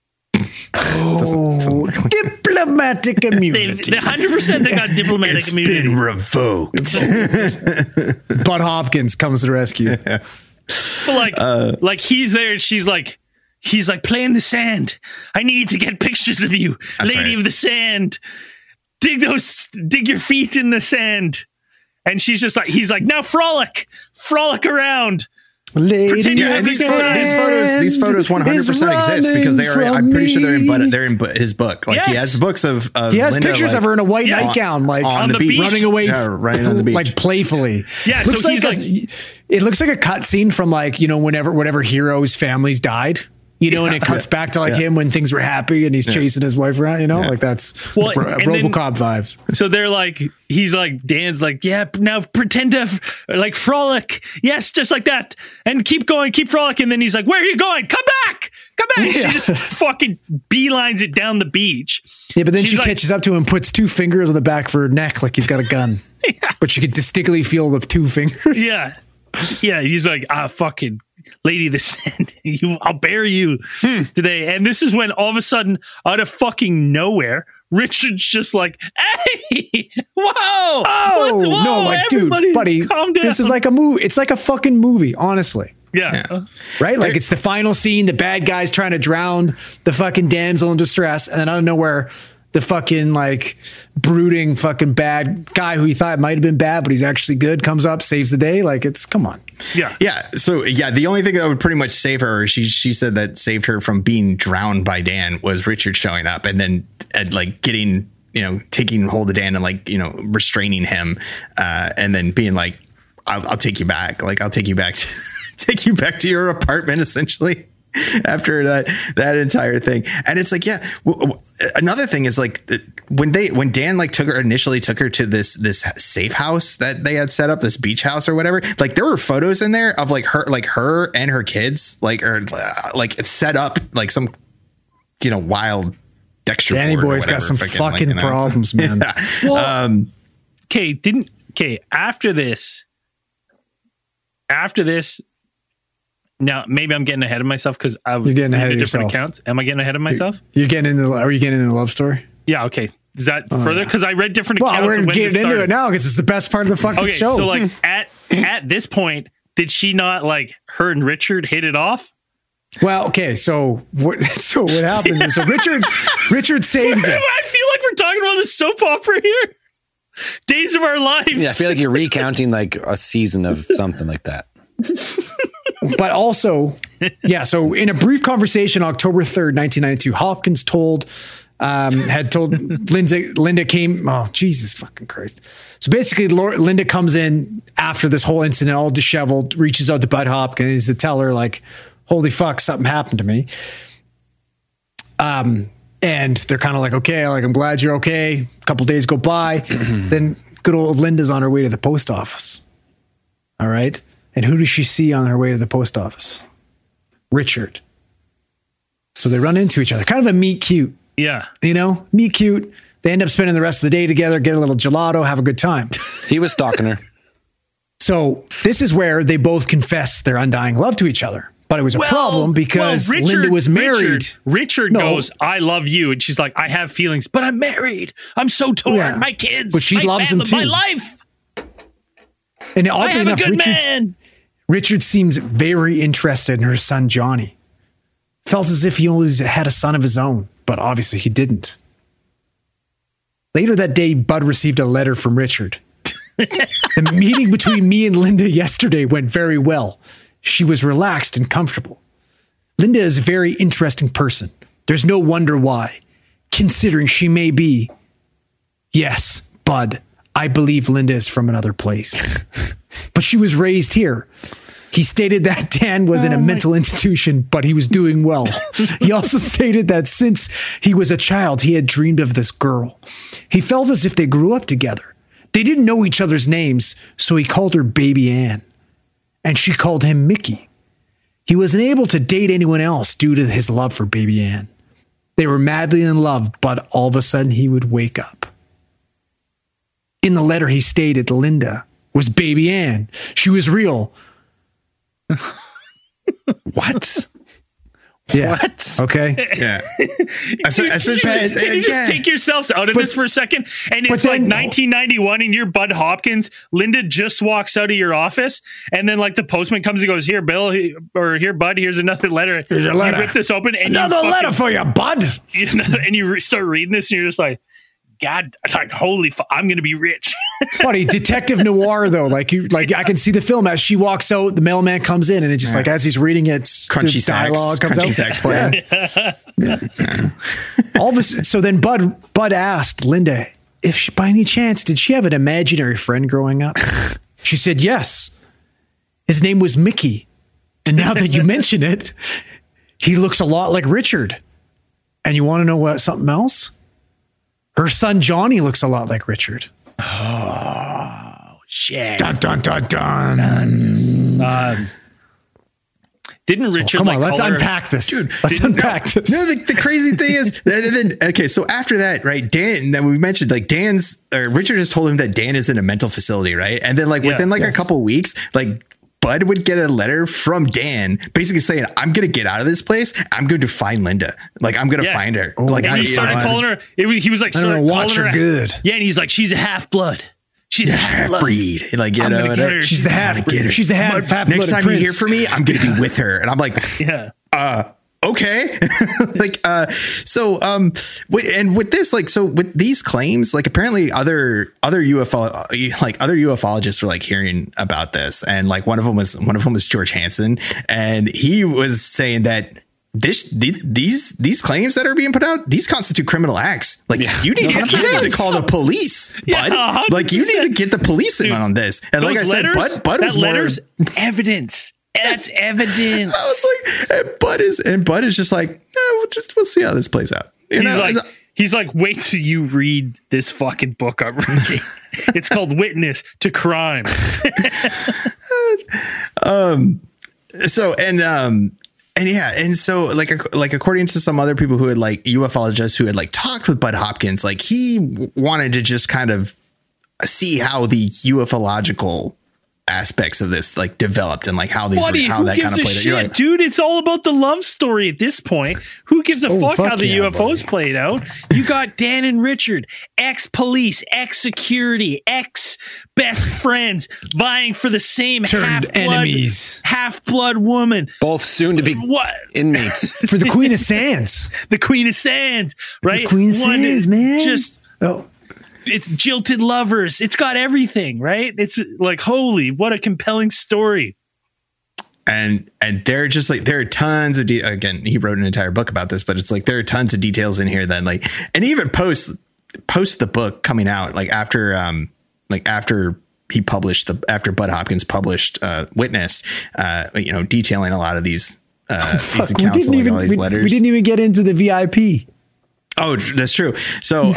Oh, diplomatic immunity. They 100% they got diplomatic immunity. Been revoked. Bud Hopkins comes to the rescue. Yeah. But he's there and he's like, play in the sand. I need to get pictures of you. That's Lady right. of the Sand. Dig your feet in the sand. And she's just like, he's like, now frolic around. Lady these photos 100% exist because they are. I'm pretty sure they're in his book. Yes. He has books of he has Linda, pictures of her in a white nightgown, on the beach, running away, running on the beach, playfully. Yeah, looks so it looks like a cutscene from whatever hero's families died. And it cuts back to him when things were happy and he's chasing his wife around, that's RoboCop vibes. So they're he's like, Dan's like, yeah, now pretend to frolic. Yes, just like that. And keep going, keep frolicking. And then he's like, where are you going? Come back. Yeah. She just fucking beelines it down the beach. Yeah, but then she catches up to him, puts two fingers on the back of her neck like he's got a gun. Yeah. But you can distinctly feel the two fingers. Yeah. Yeah, he's like, fucking Lady of the Sand, I'll bury you today. And this is when all of a sudden, out of fucking nowhere, Richard's just like, hey, whoa. Oh, no, dude, buddy, calm down. This is like a movie. It's like a fucking movie, honestly. Yeah. Right? It's the final scene. The bad guy's trying to drown the fucking damsel in distress. And then out of nowhere, the fucking brooding fucking bad guy who he thought might have been bad, but he's actually good, comes up, saves the day. Come on. Yeah. Yeah. So the only thing that would pretty much save her, or she said that saved her from being drowned by Dan, was Richard showing up and then getting, taking hold of Dan and restraining him, and then being like, I'll take you back. I'll take you back to your apartment, essentially. After that entire thing. And it's another thing is when Dan initially took her to this safe house that they had set up, this beach house or whatever, there were photos in there of her and her kids, it's set up some, wild Dexter Danny boy's got some fucking problems, man. Yeah. Well, after this, now, maybe I'm getting ahead of myself because you're getting ahead of different yourself. accounts. Am I getting ahead of myself? Are you getting into the love story? Yeah. Okay. Is that further? Because I read different accounts. Well, we're getting into it now because it's the best part of the fucking show. So at this point, did she not her and Richard hit it off? Well, okay. So what happens is Richard saves her. I feel like we're talking about this soap opera here. Days of Our Lives. Yeah, I feel like you're recounting a season of something like that. But also, so in a brief conversation, October 3rd, 1992, Hopkins had told Linda came, oh, Jesus fucking Christ. So basically, Linda comes in after this whole incident, all disheveled, reaches out to Bud Hopkins to tell her, holy fuck, something happened to me. And they're kind of okay, I'm glad you're okay. A couple days go by. Then good old Linda's on her way to the post office. All right. And who does she see on her way to the post office? Richard. So they run into each other. Kind of a meet cute. Yeah. Meet cute. They end up spending the rest of the day together, get a little gelato, have a good time. He was stalking her. So this is where they both confess their undying love to each other. But it was a problem because Linda was married. Richard goes, I love you. And she's like, I have feelings, but I'm married. I'm so torn. Yeah. My kids. But she loves him too. My life. And oddly enough, Richard seems very interested in her son, Johnny. Felt as if he always had a son of his own, but obviously he didn't. Later that day, Bud received a letter from Richard. The meeting between me and Linda yesterday went very well. She was relaxed and comfortable. Linda is a very interesting person. There's no wonder why, considering she may be Yes, Bud, I believe Linda is from another place. But she was raised here. He stated that Dan was in a mental institution, but he was doing well. He also stated that since he was a child, he had dreamed of this girl. He felt as if they grew up together. They didn't know each other's names, so he called her Baby Ann. And she called him Mickey. He wasn't able to date anyone else due to his love for Baby Ann. They were madly in love, but all of a sudden he would wake up. In the letter, he stated Linda was Baby Ann. She was real. What? Yeah. What? Okay. Yeah. Can you just take yourselves out of this for a second? And it's like 1991 and you're Bud Hopkins. Linda just walks out of your office and then like the postman comes and goes, here, Bill, or here, Bud, here's another letter. Here's a letter. You rip this open and another letter for you, Bud. And you start reading this and you're just like, God, like, holy fuck, I'm going to be rich. Funny detective noir though. Like I can see the film as she walks out, the mailman comes in and it just like, as he's reading it, crunchy the dialogue comes out. Sex playing. All of us. So then Bud asked Linda if she, by any chance, did she have an imaginary friend growing up? She said, yes. His name was Mickey. And now that you mention it, he looks a lot like Richard. And you want to know what something else? Her son, Johnny, looks a lot like Richard. Oh, shit. Dun, dun, dun, dun. Didn't Richard come on, let's unpack this. Dude, let's unpack this. No, the crazy thing is, okay, so after that, right, Dan, that we mentioned, like Richard has told him that Dan is in a mental facility, right? And then like within a couple weeks, like Bud would get a letter from Dan basically saying, I'm going to get out of this place. I'm going to find Linda. Like, I'm going to find her. Like, and he started calling her. He was like, watch her good. Yeah. And he's like, she's a half blood. She's a half breed. Like, you know, she's the half breed. She's the half blood. Next time you hear from me, I'm going to be with her. And I'm like, okay. And with this, like, so with these claims, like apparently other ufologists were like hearing about this. And like one of them was George Hansen. And he was saying that these claims that are being put out, these constitute criminal acts. Like you need to call the police, Bud. Like you need to get the police in on this. And like I said, Bud was letters evidence. That's evidence. I was like, and Bud is just like, we'll see how this plays out. He's like, wait till you read this fucking book I'm reading. It's called Witness to Crime. So according to some other people who had like ufologists who had like talked with Bud Hopkins, like he wanted to just kind of see how the ufological aspects of this like developed and like how that kind of played out. Like, dude, it's all about the love story at this point. Who gives a fuck how the UFOs played out? You got Dan and Richard, ex-police, ex-security, ex-best friends vying for the same half-blood woman. Both soon to be inmates. For the Queen of Sands. The Queen of Sands, right? The Queen of Sands, man. It's jilted lovers. It's got everything, right? It's like, holy, what a compelling story. And they're just like, there are tons of, again, he wrote an entire book about this, but it's like, there are tons of details in here that like, and even post the book coming out, like after Bud Hopkins published Witness, detailing a lot of these accounts, all these letters. We didn't even get into the VIP. Oh, that's true. So,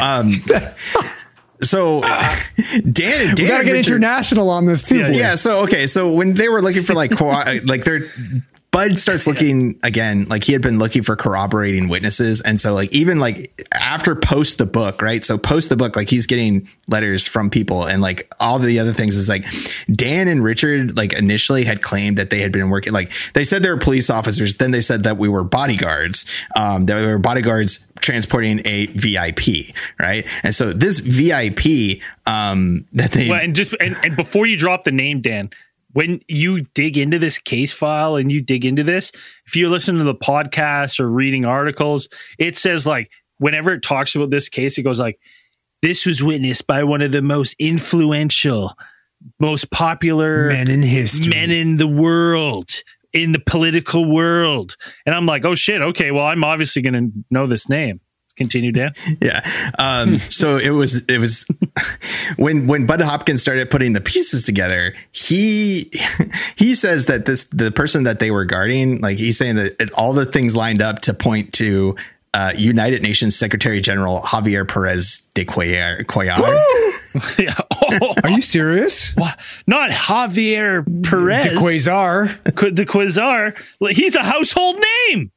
Dan we gotta get international on this too. Yeah. So when they were looking for like Bud starts looking again, like he had been looking for corroborating witnesses. And so like, even like after post the book, right? So post the book, like he's getting letters from people and like all the other things is like Dan and Richard, like initially had claimed that they had been working, like they said they were police officers. Then they said that we were bodyguards, that we were bodyguards transporting a VIP. Right. And so this VIP, that they, and before you drop the name, Dan, when you dig into this case file and you dig into this, if you're listening to the podcast or reading articles, it says like, whenever it talks about this case, it goes like, this was witnessed by one of the most influential, most popular men in history, men in the world, in the political world. And I'm like, oh shit. Okay. Well, I'm obviously going to know this name. Continue, Dan. Yeah. So it was when Bud Hopkins started putting the pieces together, he says that the person that they were guarding, like he's saying that all the things lined up to point to United Nations Secretary General Javier Perez de Cuellar. Yeah. Oh. Are you serious? What? Not Javier Perez. De Cuellar. De Cuellar. He's a household name.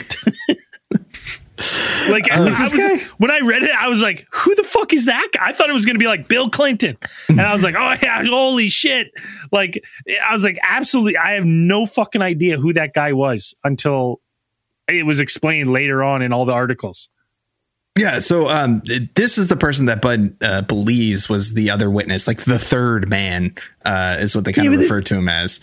Like when I read it, I was like, who the fuck is that guy? I thought it was going to be like Bill Clinton. And I was like, oh yeah, holy shit. Like, I was like, absolutely. I have no fucking idea who that guy was until it was explained later on in all the articles. Yeah. So this is the person that Bud believes was the other witness, like the third man is what they kind of refer to him as.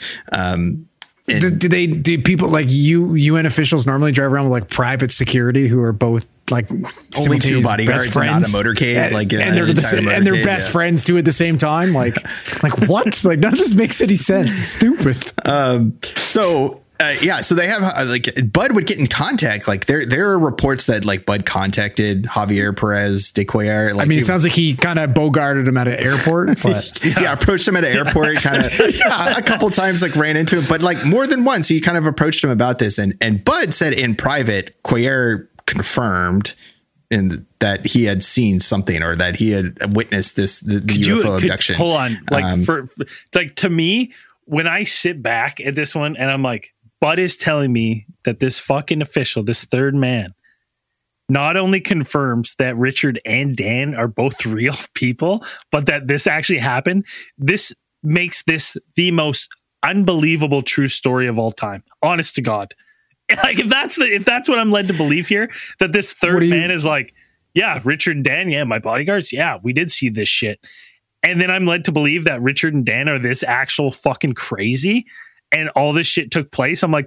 Do people like UN officials normally drive around with like private security who are both like only two bodyguards and not a motorcade, and they're best friends too at the same time? Like what? Like none of this makes any sense. It's stupid. So they have like Bud would get in contact. Like there are reports that like Bud contacted Javier Perez de Cuellar. Like, it sounds like he kind of bogarted him at an airport. But approached him at an airport, kind of a couple times, like ran into him, but like more than once he kind of approached him about this. And Bud said in private, Cuellar confirmed that he had seen something or that he had witnessed the UFO abduction. Hold on, like to me, when I sit back at this one and I'm like, Bud is telling me that this fucking official, this third man, not only confirms that Richard and Dan are both real people, but that this actually happened. This makes this the most unbelievable true story of all time. Honest to God. Like if that's what I'm led to believe here, that this third man is like, yeah, Richard and Dan, yeah, my bodyguards, yeah, we did see this shit. And then I'm led to believe that Richard and Dan are this actual fucking crazy. And all this shit took place. I'm like,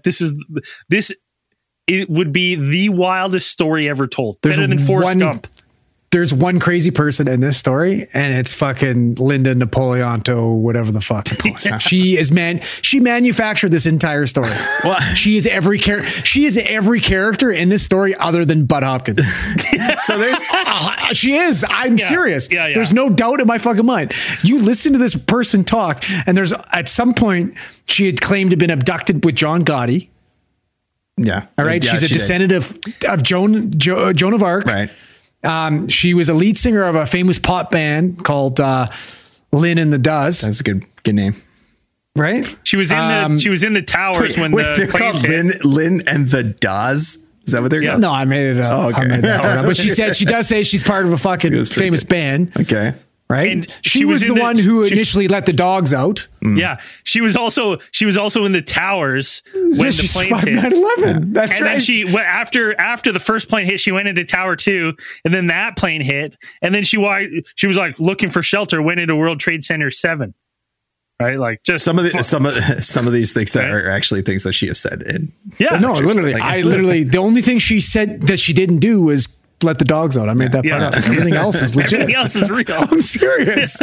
it would be the wildest story ever told. Better than Forrest Gump. There's one crazy person in this story, and it's fucking Linda Napoleonto, whatever the fuck. Yeah. She manufactured this entire story. Well, she is every character in this story other than Bud Hopkins. So she is. I'm serious. Yeah. There's no doubt in my fucking mind. You listen to this person talk, and there's at some point she had claimed to have been abducted with John Gotti. Yeah. All right. She's a descendant of Joan of Arc. Right. She was a lead singer of a famous pop band called Lynn and the Does. That's a good name, right? She was in the towers when the planes hit. Lynn and the Does. Is that what they're called? No, I made it up. Oh, okay. I made that one up. But she does say she's part of a fucking famous band. Okay. Right. And she was the one who initially let the dogs out. Yeah. She was also in the towers when the planes hit. 9/11. That's and right. Then she went after the first plane hit, she went into Tower 2, and then that plane hit, and then she was like looking for shelter, went into World Trade Center 7. Right? Like just some of these things that are actually things that she has said. No, literally the only thing she said that she didn't do was let the dogs out. I made that part up. Everything else is legit. Everything else is real. I'm serious.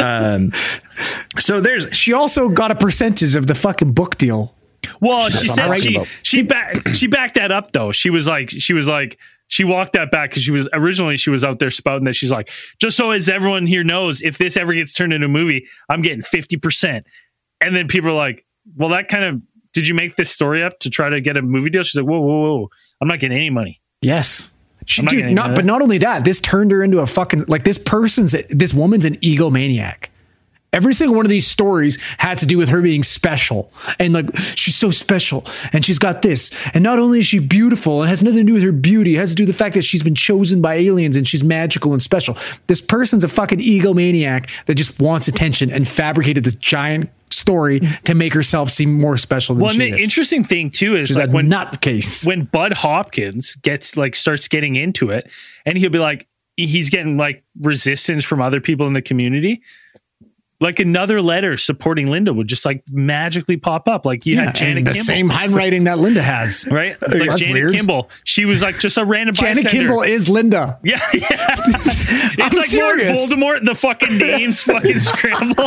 So she also got a percentage of the fucking book deal. Well, she said she backed that up though. She was like she walked that back because she was out there spouting that she's like, just so as everyone here knows, if this ever gets turned into a movie, I'm getting 50%. And then people are like, well, that kind of, did you make this story up to try to get a movie deal? She's like, whoa. I'm not getting any money. Yes. But not only that, this turned her into a fucking, like this woman's an egomaniac. Every single one of these stories had to do with her being special and like, she's so special and she's got this. And not only is she beautiful, it has nothing to do with her beauty. It has to do with the fact that she's been chosen by aliens and she's magical and special. This person's a fucking egomaniac that just wants attention and fabricated this giant story to make herself seem more special than she is. Well, the interesting thing too is like when Bud Hopkins starts getting into it, and he'll be like, he's getting like resistance from other people in the community. like another letter supporting Linda would just like magically pop up. Like you had Janet the Kimball. same handwriting that Linda has. Right? It's like That's Janet weird. Kimball. She was like just a random Janet bystander. Kimball is Linda. Yeah. It's I'm like serious. Lord Voldemort, the fucking names fucking scramble.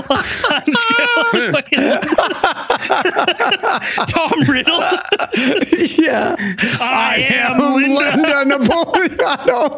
Tom Riddle. Yeah. I am Linda Napoleano.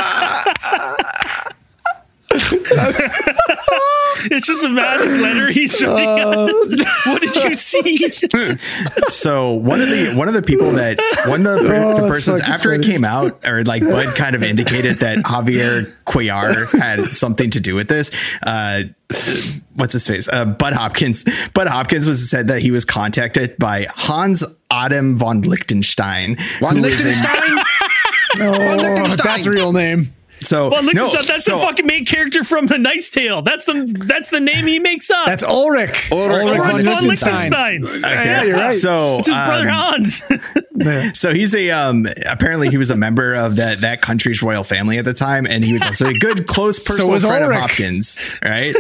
It's just a magic letter he's writing on. What did you see? So one of the people that the persons after it came out, or like Bud kind of indicated that Javier Cuellar had something to do with this. What's his face? Bud Hopkins. Bud Hopkins said that he was contacted by Hans Adam von Lichtenstein. Von Lichtenstein? That's a real name. So well, that's the fucking main character from The Knight's Tale. That's the name he makes up. That's Ulrich. Ulrich von Lichtenstein. Okay. Yeah, you're right. So it's his brother Hans. So he's apparently he was a member of that country's royal family at the time, and he was also a good close personal friend of Hopkins, right?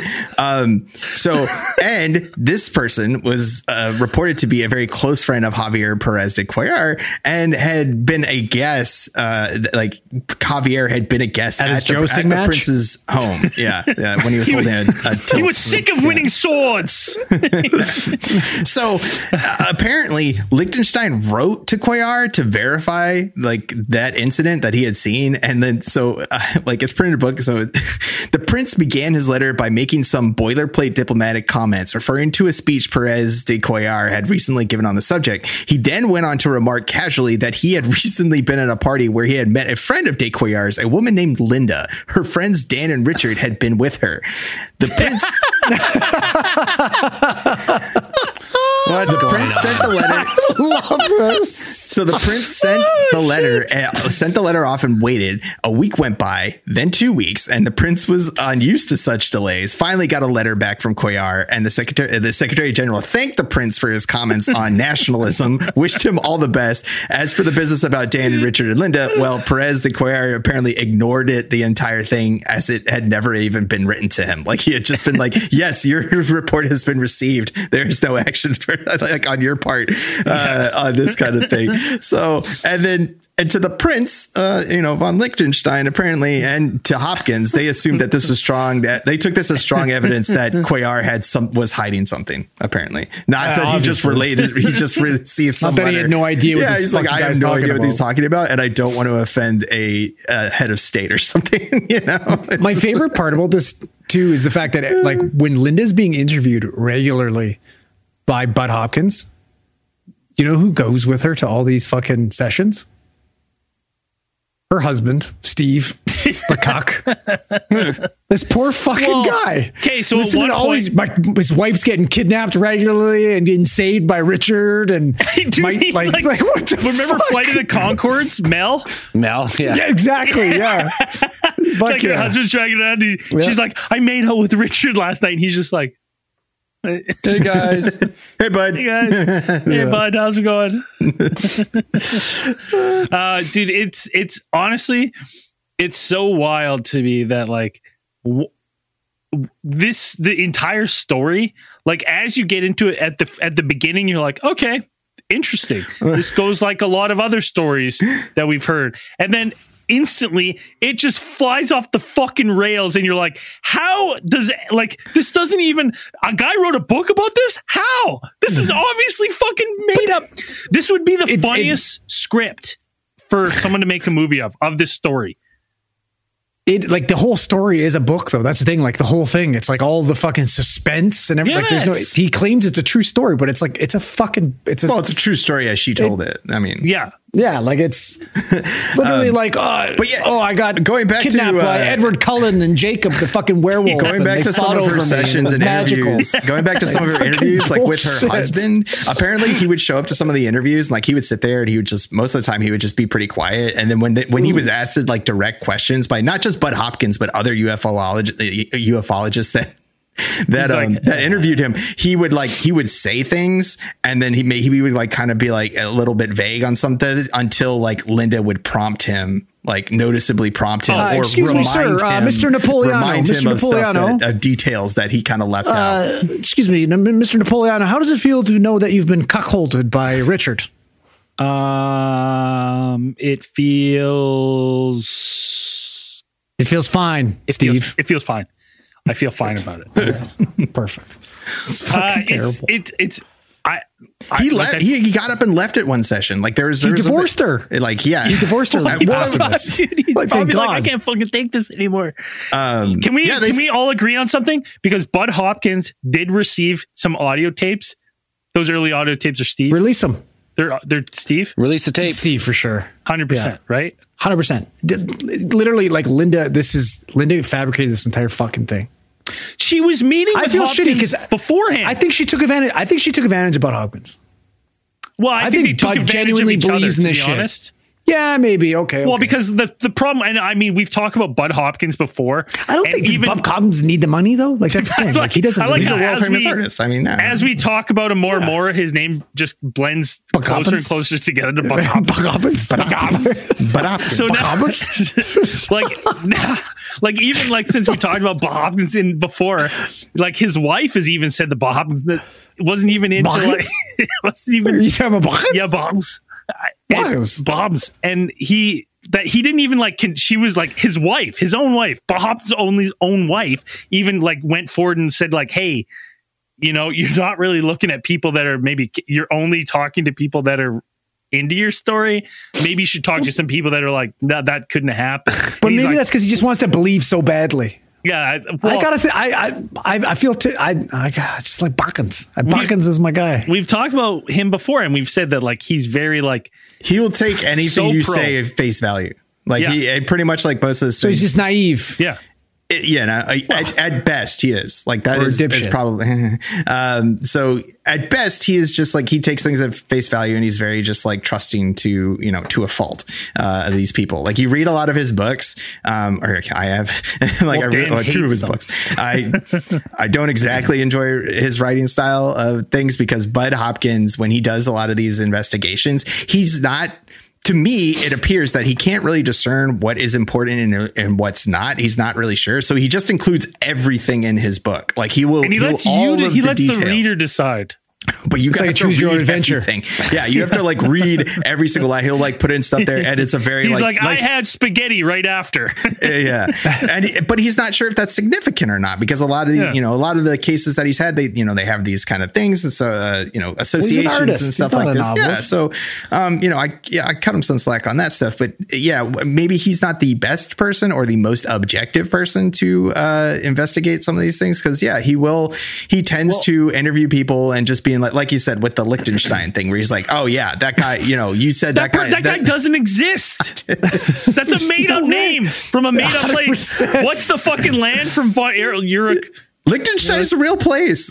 And this person was reported to be a very close friend of Javier Perez de Cuellar, and had been a guest, like Javier had been a guest at his at jousting match? the prince's home. Yeah, when he was holding a tilt. He was sick of winning swords. So apparently Liechtenstein wrote to Cuellar to verify like that incident that he had seen. And then like it's printed in a book. So the prince began his letter by making some boilerplate diplomatic comments referring to a speech Perez de Cuellar had recently given on the subject. He then went on to remark casually that he had recently been at a party where he had met a friend of de Cuellar's, a woman named Linda. Her friends Dan and Richard had been with her. The prince sent the letter. Love this. So the prince sent the letter off and waited. A week went by, then 2 weeks, and the prince was unused to such delays. Finally got a letter back from Cuellar, and the secretary general thanked the prince for his comments on nationalism, wished him all the best. As for the business about Dan and Richard and Linda, well, Perez de Cuellar apparently ignored it, the entire thing, as it had never even been written to him. Like he had just been like, yes, your report has been received. There's no action for like on your part on this kind of thing. So, and to the prince, von Liechtenstein, apparently, and to Hopkins, they assumed that this was strong. That they took this as strong evidence that Cuellar was hiding something. Apparently, not that he just related. He just received some. Not that letter. he had no idea. What he's like, I have no idea what he's talking about, and I don't want to offend a head of state or something. My favorite part about this too is the fact that like when Linda's being interviewed regularly by Bud Hopkins, you know who goes with her to all these fucking sessions? Her husband, Steve, the cuck. This poor fucking guy. Okay, so his wife's getting kidnapped regularly and getting saved by Richard. And what the remember fuck? Flight of the Conchords, Mel? Yeah. Yeah, exactly. Yeah. Like her husband's dragging around. She's like, I made out with Richard last night. And he's just like, hey guys. Hey bud. Hey guys. Hey bud, how's it going? Dude, it's honestly, it's so wild to me that like the entire story, like as you get into it at the beginning, you're like, okay, interesting. This goes like a lot of other stories that we've heard. And then instantly it just flies off the fucking rails and you're like, how does this doesn't even, a guy wrote a book about this? How? This is obviously fucking made up. This would be the funniest script for someone to make a movie of this story. It like the whole story is a book though. That's the thing. Like the whole thing, it's like all the fucking suspense and everything. Yes. Like there's he claims it's a true story, but it's like, it's a true story as she told it. I mean, yeah, like it's literally I got going back kidnapped to by Edward Cullen and Jacob, the fucking werewolf. Going back to some of her sessions and interviews. Going back to some of her interviews, like with her husband. Apparently, he would show up to some of the interviews, and like he would sit there, and he would just most of the time he would just be pretty quiet. And then when he was asked like direct questions by not just Bud Hopkins but other ufologists that that interviewed him, he would say things, and then he would like kind of be like a little bit vague on something until like Linda would prompt him, like noticeably prompt him, or excuse me, sir, Mr. Napoleano, of details that he kind of left out. Excuse me, Mr. Napoleano, how does it feel to know that you've been cuckolded by Richard? It feels fine, Steve. It feels fine. I feel fine about it. Perfect. It's fucking terrible. He got up and left it one session. Like he divorced her. Like, yeah, he divorced her. He's probably like, I can't fucking take this anymore. Can we all agree on something? Because Bud Hopkins did receive some audio tapes. Those early audio tapes are Steve. Release them. They're Steve. Release the tapes. Steve for sure. 100%, right? 100%. Literally, like Linda fabricated this entire fucking thing. She was meeting with Hopkins because beforehand. I think she took advantage of Bud Hopkins. Well, I think they took Bud genuinely believes in this shit. Honest. Yeah, maybe. Okay. Well, because the problem, and I mean, we've talked about Bud Hopkins before. I don't think does Bud Hopkins need the money though. Like that's the thing. Like he doesn't. He's a world famous artist. I mean, as we talk about him more and more, his name just blends closer and closer together to Bud Hopkins. So now, like even like since we talked about Bud Hopkins before, like his wife has even said the Bud Hopkins that wasn't even into like it wasn't even. Are you talking about Bobs? Yeah, Bobs. Bobs, and he didn't even like. She was like his wife, his own wife, Bob's own wife. Even like went forward and said like, "Hey, you know, you're not really looking at people that are maybe you're only talking to people that are into your story. Maybe you should talk to some people that are like that couldn't have happened." But maybe that's because he just wants to believe so badly. Yeah, I gotta. I feel. I just like Bachans. Bachans is my guy. We've talked about him before, and we've said that like he's very like he will take anything you say at face value. Like he pretty much like both of those. So he's just naive. Yeah. At best he is like that is probably so at best he is just like he takes things at face value and he's very just like trusting to a fault of these people. Like you read a lot of his books or I have like I read two of his books. I don't exactly enjoy his writing style of things because Bud Hopkins, when he does a lot of these investigations, he's not. To me, it appears that he can't really discern what is important and what's not. He's not really sure. So he just includes everything in his book. Like he will, and he lets the reader decide. But you gotta choose your own adventure thing. Yeah, you have to like read every single line. He'll like put in stuff there, and it's a very he's like I had spaghetti right after. Yeah, but he's not sure if that's significant or not because a lot of the a lot of the cases that he's had, they have these kind of things, and so associations and stuff like this. Yeah, so I cut him some slack on that stuff, but yeah, maybe he's not the best person or the most objective person to investigate some of these things because he tends to interview people and just being like you said with the Liechtenstein thing where he's like, oh yeah, that guy, you said that guy doesn't exist. That's a made up name from a made up place. What's the fucking land from Europe? Liechtenstein is a real place.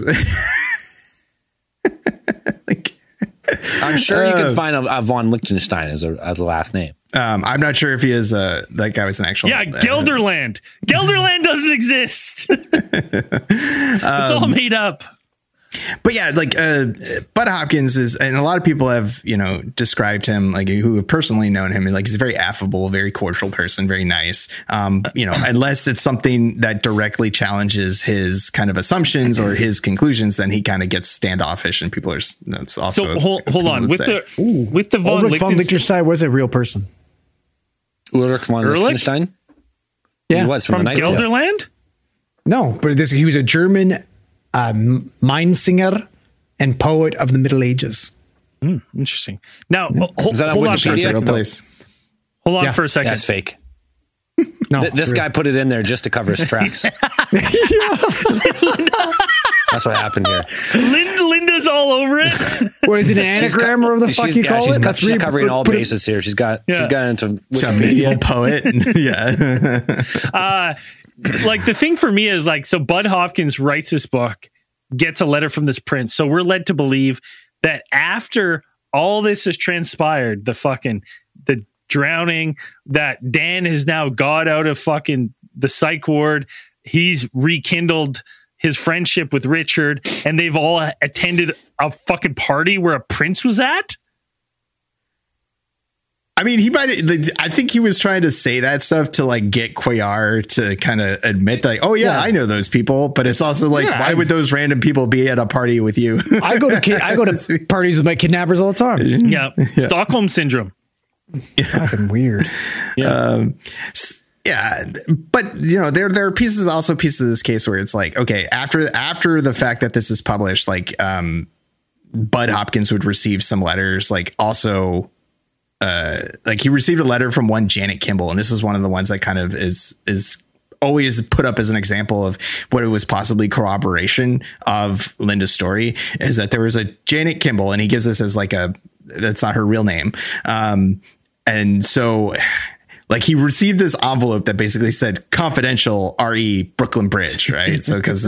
I'm sure you can find a von Liechtenstein as a last name. I'm not sure if he is that guy was an actual. Yeah, Gelderland. Gelderland doesn't exist. It's all made up. But yeah, like Bud Hopkins is, and a lot of people have, described him like who have personally known him. Like he's a very affable, very cordial person, very nice. Unless it's something that directly challenges his kind of assumptions or his conclusions, then he kind of gets standoffish, and people are. That's also so. Hold on with the von Liechtenstein was a real person. Ulrich von Liechtenstein. Yeah, he was from the Gelderland. No, but he was a German. Mindsinger and poet of the Middle Ages. Interesting. Now, hold on for a second. Hold on for a second. That's fake. No, this guy put it in there just to cover his tracks. That's what happened here. Linda's all over it. What is it, an anagram or the fuck you call it? She's covering all bases here. She's got into medieval poet. Yeah. Like the thing for me is like, so Bud Hopkins writes this book, gets a letter from this prince. So we're led to believe that after all this has transpired, the drowning, that Dan has now got out of fucking the psych ward. He's rekindled his friendship with Richard, and they've all attended a fucking party where a prince was at? I mean, I think he was trying to say that stuff to like get Cuellar to kind of admit like, oh yeah, I know those people. But it's also like, why would those random people be at a party with you? I go to parties with my kidnappers all the time. Yeah. Stockholm syndrome. Fucking weird. Yeah. But there are pieces of this case where it's like, okay, after the fact that this is published, like Bud Hopkins would receive some letters, like also like he received a letter from one Janet Kimball, and this is one of the ones that kind of is always put up as an example of what it was possibly corroboration of Linda's story, is that there was a Janet Kimball, and he gives this as like that's not her real name. And so like he received this envelope that basically said confidential RE Brooklyn Bridge. Right. So because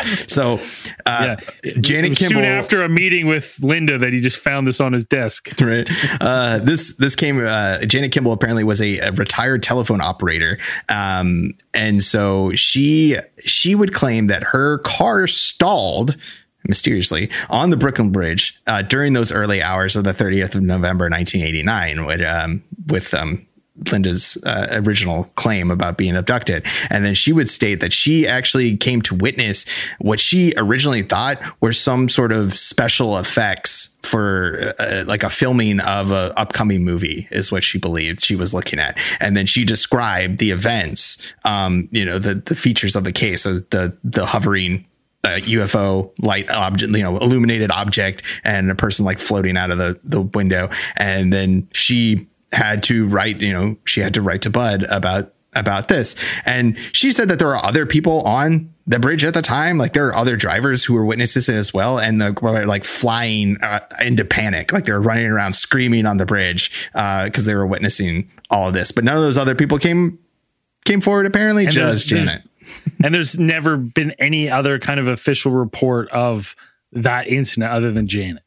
Janet Kimball, soon after a meeting with Linda, that he just found this on his desk. Right. This came, Janet Kimball apparently was a retired telephone operator. And so she would claim that her car stalled mysteriously on the Brooklyn Bridge during those early hours of the 30th of November, 1989, with Linda's original claim about being abducted. And then she would state that she actually came to witness what she originally thought were some sort of special effects for like a filming of a upcoming movie, is what she believed she was looking at. And then she described the events, the features of the case, so the hovering UFO light object, illuminated object, and a person like floating out of the window. And then she had to write to Bud about this. And she said that there are other people on the bridge at the time. Like there are other drivers who were witnesses as well. And were like flying into panic. Like they were running around screaming on the bridge because they were witnessing all of this. But none of those other people came forward, apparently, just Janet. And there's never been any other kind of official report of that incident other than Janet.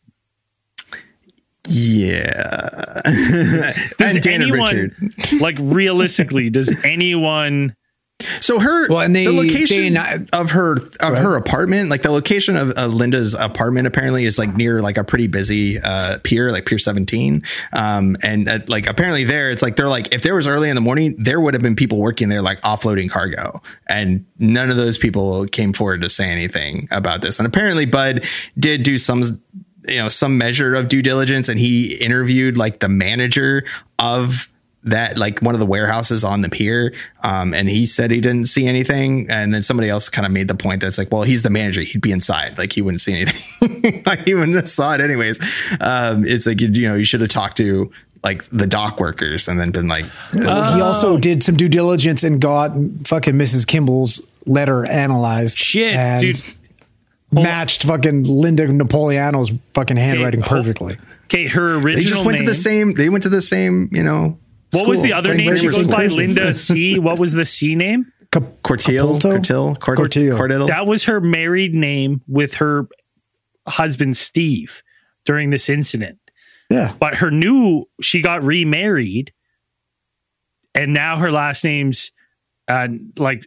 Yeah. And Dan and Richard. Like realistically, does anyone? So the location of her apartment, like the location of Linda's apartment, apparently is like near like a pretty busy pier, like Pier 17. And like apparently there, it's like they're like, if there was early in the morning, there would have been people working there like offloading cargo, and none of those people came forward to say anything about this. And apparently Bud did do some measure of due diligence, and he interviewed like the manager of that, like one of the warehouses on the pier. And he said he didn't see anything. And then somebody else kind of made the point that's like, well, he's the manager, he'd be inside, like he wouldn't see anything. Like he wouldn't have saw it anyways. It's like, you should have talked to like the dock workers and then been like, he also did some due diligence and got fucking Mrs. Kimball's letter analyzed. Shit, dude. Matched fucking Linda Napoleano's fucking handwriting perfectly. Okay, her original They just went to the same. They went to the same. What was the other name? She goes by Linda C. What was the C name? Cortil. That was her married name with her husband Steve during this incident. Yeah, but she got remarried, and now her last name's like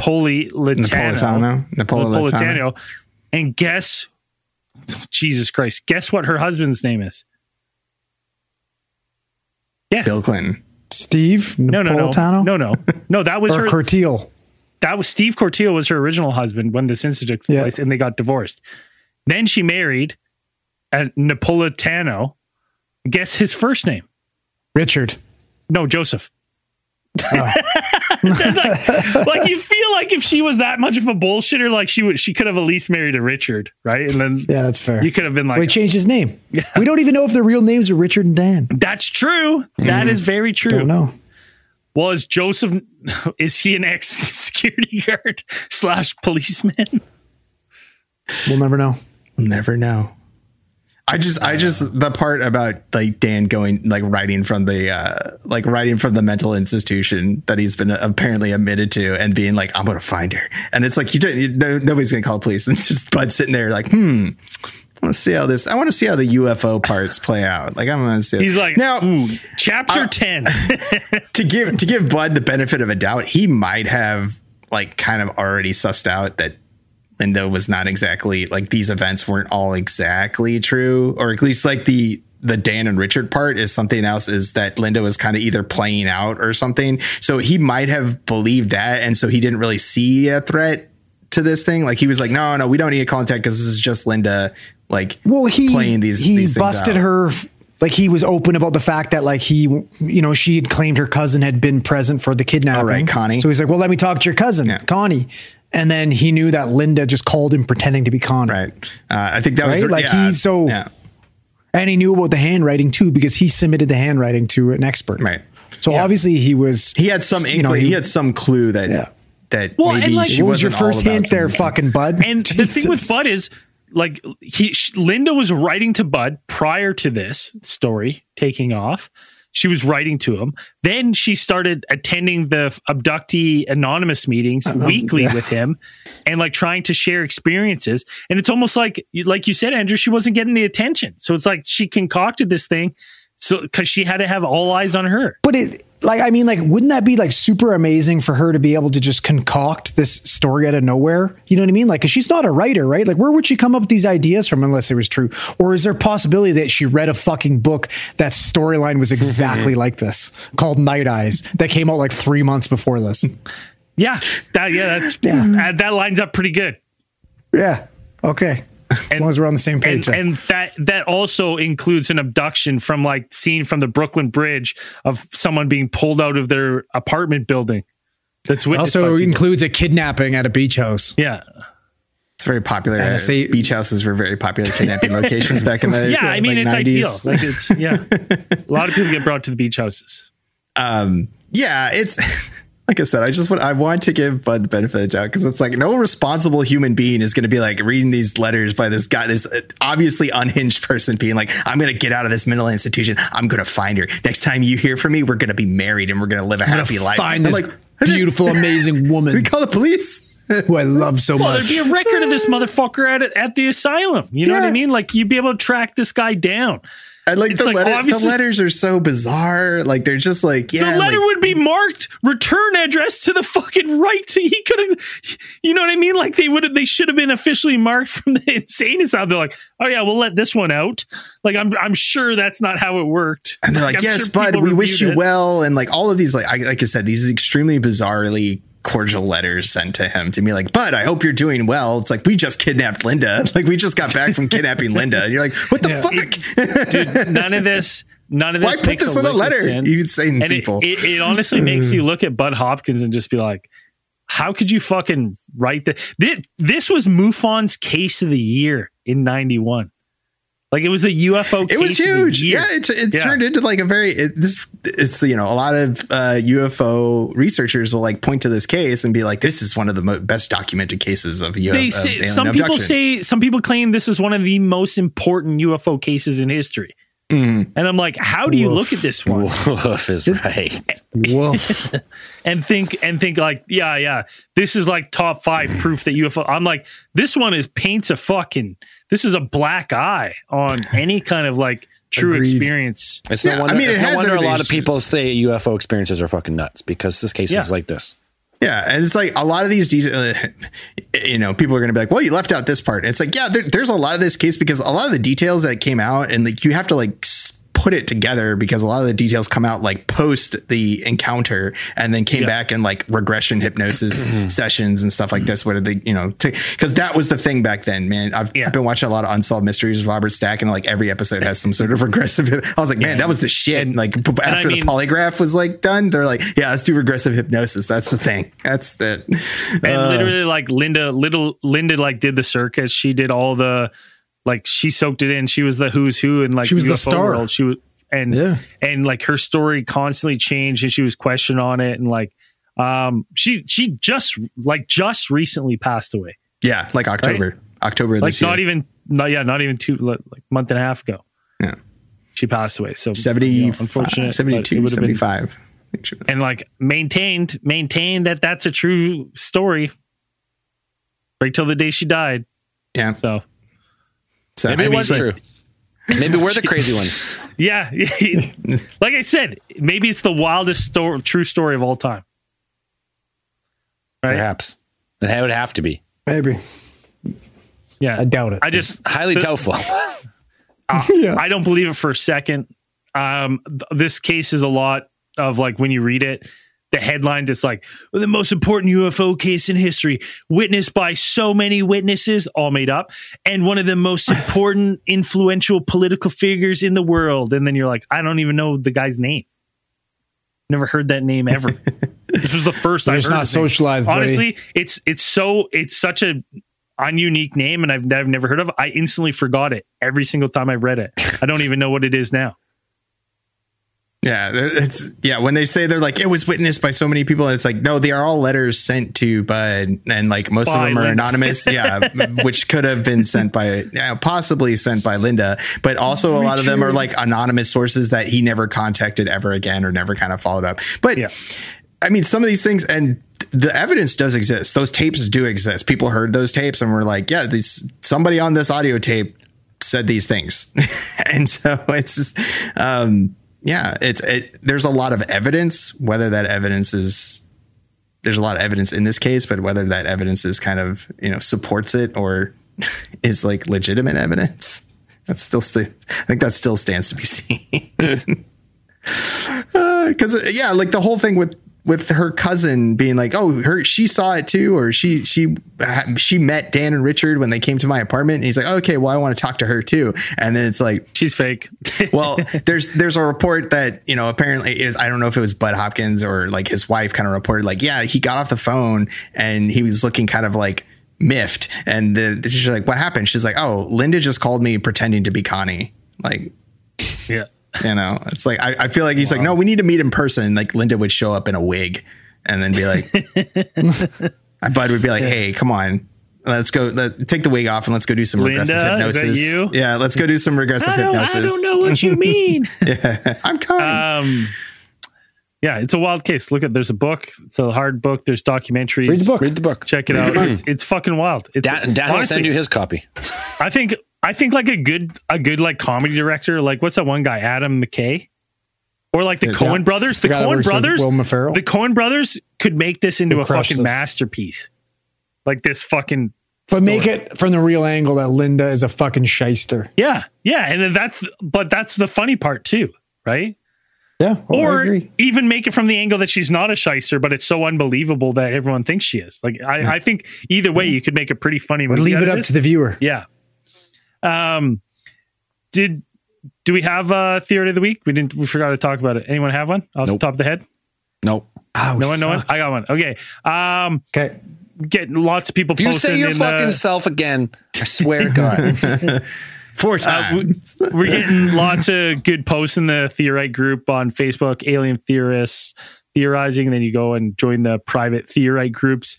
Napolitano. And guess what her husband's name is? Yes. Bill Clinton. Steve Napolitano? No, that was her. Cortiel. That was Steve Cortiel was her original husband when this incident took place, and they got divorced. Then she married a Napolitano. Guess his first name? Richard. No, Joseph. Oh. like you feel like if she was that much of a bullshitter, like she could have at least married a Richard, right? And then that's fair. You could have been like, he changed his name. Yeah. We don't even know if their real names are Richard and Dan. That's true. That is very true. Don't know. Well, is he an ex-security guard / policeman? We'll never know. I just the part about like Dan going like writing from the mental institution that he's been apparently admitted to and being like, I'm gonna find her, and it's like nobody's gonna call the police, and it's just Bud sitting there like, I want to see how the UFO parts play out. Like I'm gonna see. He's like, now chapter 10. to give Bud the benefit of a doubt, he might have like kind of already sussed out that Linda was not exactly like these events weren't all exactly true, or at least like the Dan and Richard part is something else, is that Linda was kind of either playing out or something. So he might have believed that. And so he didn't really see a threat to this thing. Like he was like, no, we don't need a contact because this is just Linda. Like, playing these things busted out. her. Like he was open about the fact that like she had claimed her cousin had been present for the kidnapping. Oh, right, Connie. So he's like, well, let me talk to your cousin, Connie. And then he knew that Linda just called him pretending to be Connie. Right. I think that was like and he knew about the handwriting too, because he submitted the handwriting to an expert. Right. So obviously he had some inkling, he had some clue that maybe like, she what was your wasn't first all hint about there, fucking Bud? And the thing with Bud is, like, Linda was writing to Bud prior to this story taking off. She was writing to him. Then she started attending the abductee anonymous meetings weekly with him, and like trying to share experiences. And it's almost like you said, Andrew, she wasn't getting the attention. So it's like she concocted this thing because she had to have all eyes on her. But wouldn't that be like super amazing for her to be able to just concoct this story out of nowhere? You know what I mean? Like, 'cause she's not a writer, right? Like, where would she come up with these ideas from unless it was true? Or is there a possibility that she read a fucking book that storyline was exactly like this, called Night Eyes, that came out like 3 months before this? That lines up pretty good. Yeah. Okay. As long as we're on the same page. And that also includes an abduction from like scene from the Brooklyn Bridge of someone being pulled out of their apartment building. That's also includes a kidnapping at a beach house. Yeah. It's very popular. Beach houses were very popular kidnapping locations back in the I mean, it's 90s. Ideal. Like it's a lot of people get brought to the beach houses. It's like I said, I want to give Bud the benefit of the doubt, because it's like no responsible human being is going to be like reading these letters by this guy, this obviously unhinged person, being like, I'm going to get out of this mental institution. I'm going to find her. Next time you hear from me, we're going to be married and we're going to live a happy life. Find this beautiful, amazing woman. We call the police. Who I love so much. There'd be a record of this motherfucker at the asylum. You know what I mean? Like, you'd be able to track this guy down. And like the letters are so bizarre. Like they're just like, the letter would be marked return address to the fucking right. He could have, you know what I mean? Like they should have been officially marked from the insane asylum. They're like, oh yeah, we'll let this one out. Like I'm sure that's not how it worked. And they're like, yes, Bud, we wish you well. And like all of these, like I said, these extremely bizarrely cordial letters sent to him to me, like, Bud, I hope you're doing well. It's like, we just kidnapped Linda. Like, we just got back from kidnapping Linda. And you're like, what the fuck? Dude, none of this Why put this in a letter? You insane people. It honestly makes you look at Bud Hopkins and just be like, how could you fucking write that? This was MUFON's case of the year in 91. Like, it was the UFO case. It was huge. Yeah, it turned into like a it's a lot of UFO researchers will like point to this case and be like, this is one of the best documented cases of UFO. Some people claim this is one of the most important UFO cases in history. And I'm like, how do you look at this one? Woof is right. Woof. and think like, this is like top 5 proof that UFO. I'm like, this one this is a black eye on any kind of like true experience. It's no wonder, a lot of people say UFO experiences are fucking nuts because this case is like this. Yeah, and it's like a lot of these details, people are going to be like, well, you left out this part. It's like, there's a lot of this case because a lot of the details that came out, and like you have to like put it together because a lot of the details come out like post the encounter and then came back in like regression hypnosis sessions and stuff like this. What did they, because that was the thing back then, man. I've been watching a lot of Unsolved Mysteries with Robert Stack, and like every episode has some sort of regressive. I was like, man, that was the shit. And like after the polygraph was like done, they're like, yeah, let's do regressive hypnosis. That's the thing. That's it. And literally like Linda like did the circus. She did all the, like, she soaked it in. She was the who's who, and like she was the star. World. She was, and like her story constantly changed, and she was questioned on it, and like, she just recently passed away. Yeah, like October of this year. Not even month and a half ago. Yeah, she passed away. So 70, unfortunate, 72, 75, and like maintained that that's a true story right till the day she died. Yeah, so maybe it was true. Maybe we're the crazy ones. Yeah. Like I said, maybe it's the wildest true story of all time. Right? Perhaps. It would have to be. Maybe. Yeah, I doubt it. I just highly doubtful. I don't believe it for a second. This case is a lot of like when you read it, the headline just like the most important UFO case in history, witnessed by so many witnesses, all made up, and one of the most important influential political figures in the world. And then you're like, I don't even know the guy's name. Never heard that name ever. This was the first I heard. It's not socialized. Honestly, it's such a ununique name, and I've never heard of it. I instantly forgot it every single time I've read it. I don't even know what it is now. Yeah, when they say they're like, it was witnessed by so many people, it's like, no, they are all letters sent to Bud, and like most of them are anonymous. Yeah, which could have been sent by, possibly sent by Linda, but also a lot of them are like anonymous sources that he never contacted ever again or never kind of followed up. But I mean, some of these things, and the evidence does exist. Those tapes do exist. People heard those tapes and were like, yeah, somebody on this audio tape said these things. And so it's just, there's a lot of evidence, whether that evidence is, there's a lot of evidence in this case, but whether that evidence is kind of, supports it or is like legitimate evidence, that's still, I think that still stands to be seen. Cause like the whole thing with her cousin being like, oh, she saw it too, or she met Dan and Richard when they came to my apartment. And he's like, okay, well, I want to talk to her too. And then it's like, she's fake. Well, there's a report that, apparently is, I don't know if it was Bud Hopkins or like his wife kind of reported like, yeah, he got off the phone and he was looking kind of like miffed. And she's like, what happened? She's like, oh, Linda just called me pretending to be Connie. Like, yeah. It's like, I feel like he's like, no, we need to meet in person. Like Linda would show up in a wig and then be like, Bud would be like, hey, come on, let's go, take the wig off and let's go do some regressive hypnosis. Is that you? Yeah. Let's go do some regressive hypnosis. I don't know what you mean. Yeah, I'm coming. Yeah, it's a wild case. There's a book. It's a hard book. There's documentaries. Read the book. Check it out. It's fucking wild. Dan will send you his copy. I think like a good like comedy director, like what's that one guy, Adam McKay, or like the Coen brothers. The Coen brothers, Will Ferrell. The Coen brothers could make this into a fucking masterpiece. Like this fucking. But make it from the real angle that Linda is a fucking shyster. Yeah, and then that's the funny part too, right? Yeah, or even make it from the angle that she's not a shyster, but it's so unbelievable that everyone thinks she is. Like I think either way, you could make a pretty funny movie. Or leave it up to the viewer. Yeah. Do we have a theory of the week? We forgot to talk about it. Anyone have one off the top of the head? Nope. No one. I got one. Okay. Okay. Getting lots of people. If you say your fucking self again, I swear to God. 4 times. We're getting lots of good posts in the Theorite group on Facebook, Alien Theorists Theorizing, and then you go and join the private Theorite groups.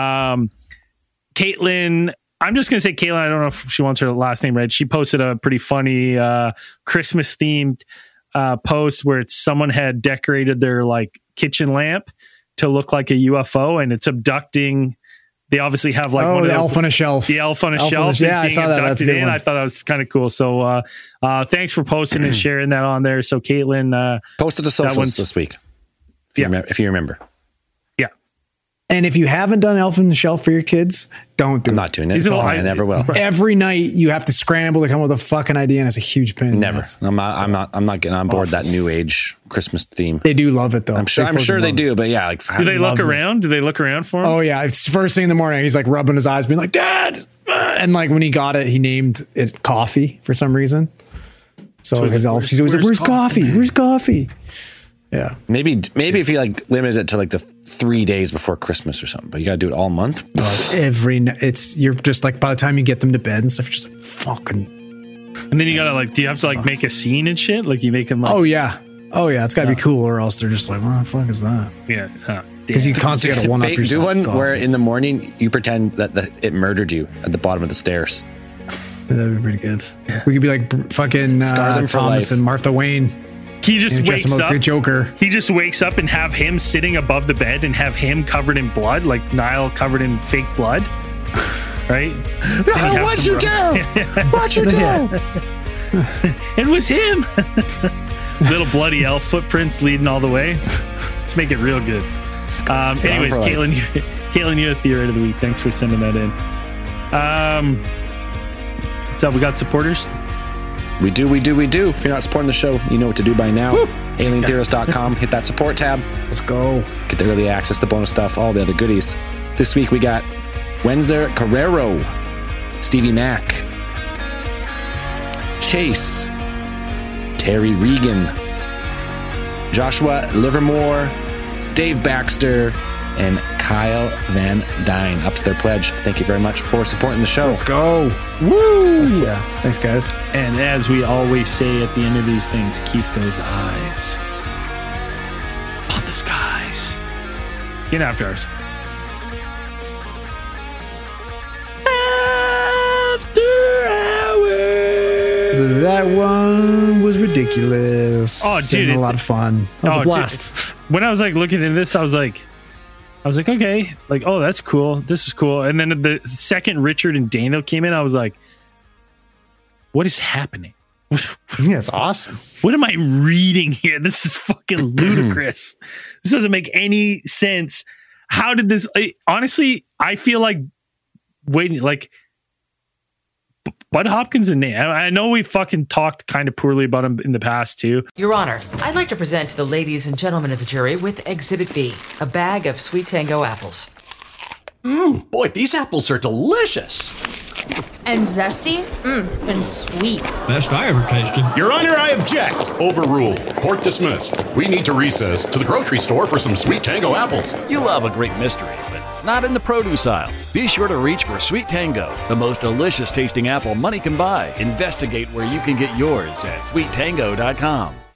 Caitlin, I'm just going to say Caitlin, I don't know if she wants her last name read. She posted a pretty funny Christmas themed post where someone had decorated their like kitchen lamp to look like a UFO, and it's abducting. They obviously have like one of the elf on a shelf. The elf on a shelf. Yeah, I saw that. That's a good one. I thought that was kind of cool. So thanks for posting and sharing that on there. So Caitlin posted the socials this week. If you remember. Yeah. And if you haven't done elf on the shelf for your kids, don't do it. I'm not doing it. I never will. Every night you have to scramble to come up with a fucking idea, and it's a huge pain. Never. I'm not getting on board that new age Christmas theme. They do love it though. I'm sure they do, but yeah, like do they look around? Do they look around for him? Oh yeah, it's first thing in the morning. He's like rubbing his eyes, being like, "Dad!" And like when he got it, he named it Coffee for some reason. So his elf, he's always like, "Where's Coffee? Where's Coffee?" Yeah, maybe if you like limit it to like the 3 days before Christmas or something, but you got to do it all month. You're just like by the time you get them to bed and stuff, you're just like fucking. And then you gotta like, do you have to like make a scene and shit? Like you make them like, oh yeah, it's gotta be cool, or else they're just like, what the fuck is that? Yeah, because you constantly gotta one up yourself. Do one where in the morning you pretend that it murdered you at the bottom of the stairs. That'd be pretty good. We could be like fucking Thomas and Martha Wayne. He just wakes up. Joker. He just wakes up and have him sitting above the bed and have him covered in blood, like Niall covered in fake blood. Right? No, what'd you do? What'd you do? It was him. Little bloody elf footprints leading all the way. Let's make it real good. Anyways, Caitlin, you're a theory of the week. Thanks for sending that in. So we got supporters? We do. If you're not supporting the show, you know what to do by now. AlienTheorist.com. Hit that support tab. Let's go. Get the early access, the bonus stuff, all the other goodies. This week we got Wenzer Carrero, Stevie Mack, Chase, Terry Regan, Joshua Livermore, Dave Baxter, and Kyle Van Dyne. Ups their pledge. Thank you very much for supporting the show. Let's go. Woo! Yeah. Thanks, guys. And as we always say at the end of these things, keep those eyes on the skies. Get after ours. After hours. That one was ridiculous. Oh, dude, a lot of fun. It was a blast. Dude, when I was like looking at this, I was like, okay, like, oh, that's cool. This is cool. And then the second Richard and Daniel came in, I was like, what is happening? Yeah, it's awesome. What am I reading here? This is fucking ludicrous. This doesn't make any sense. How did this? Honestly, I feel like waiting, like Bud Hopkins and Nate. I know we fucking talked kind of poorly about him in the past too. Your Honor, I'd like to present to the ladies and gentlemen of the jury with Exhibit B, a bag of Sweet Tango apples. Boy, these apples are delicious. And zesty, and sweet. Best I ever tasted. Your Honor, I object. Overruled. Court dismissed. We need to recess to the grocery store for some Sweet Tango apples. You love a great mystery, but not in the produce aisle. Be sure to reach for Sweet Tango, the most delicious tasting apple money can buy. Investigate where you can get yours at sweettango.com.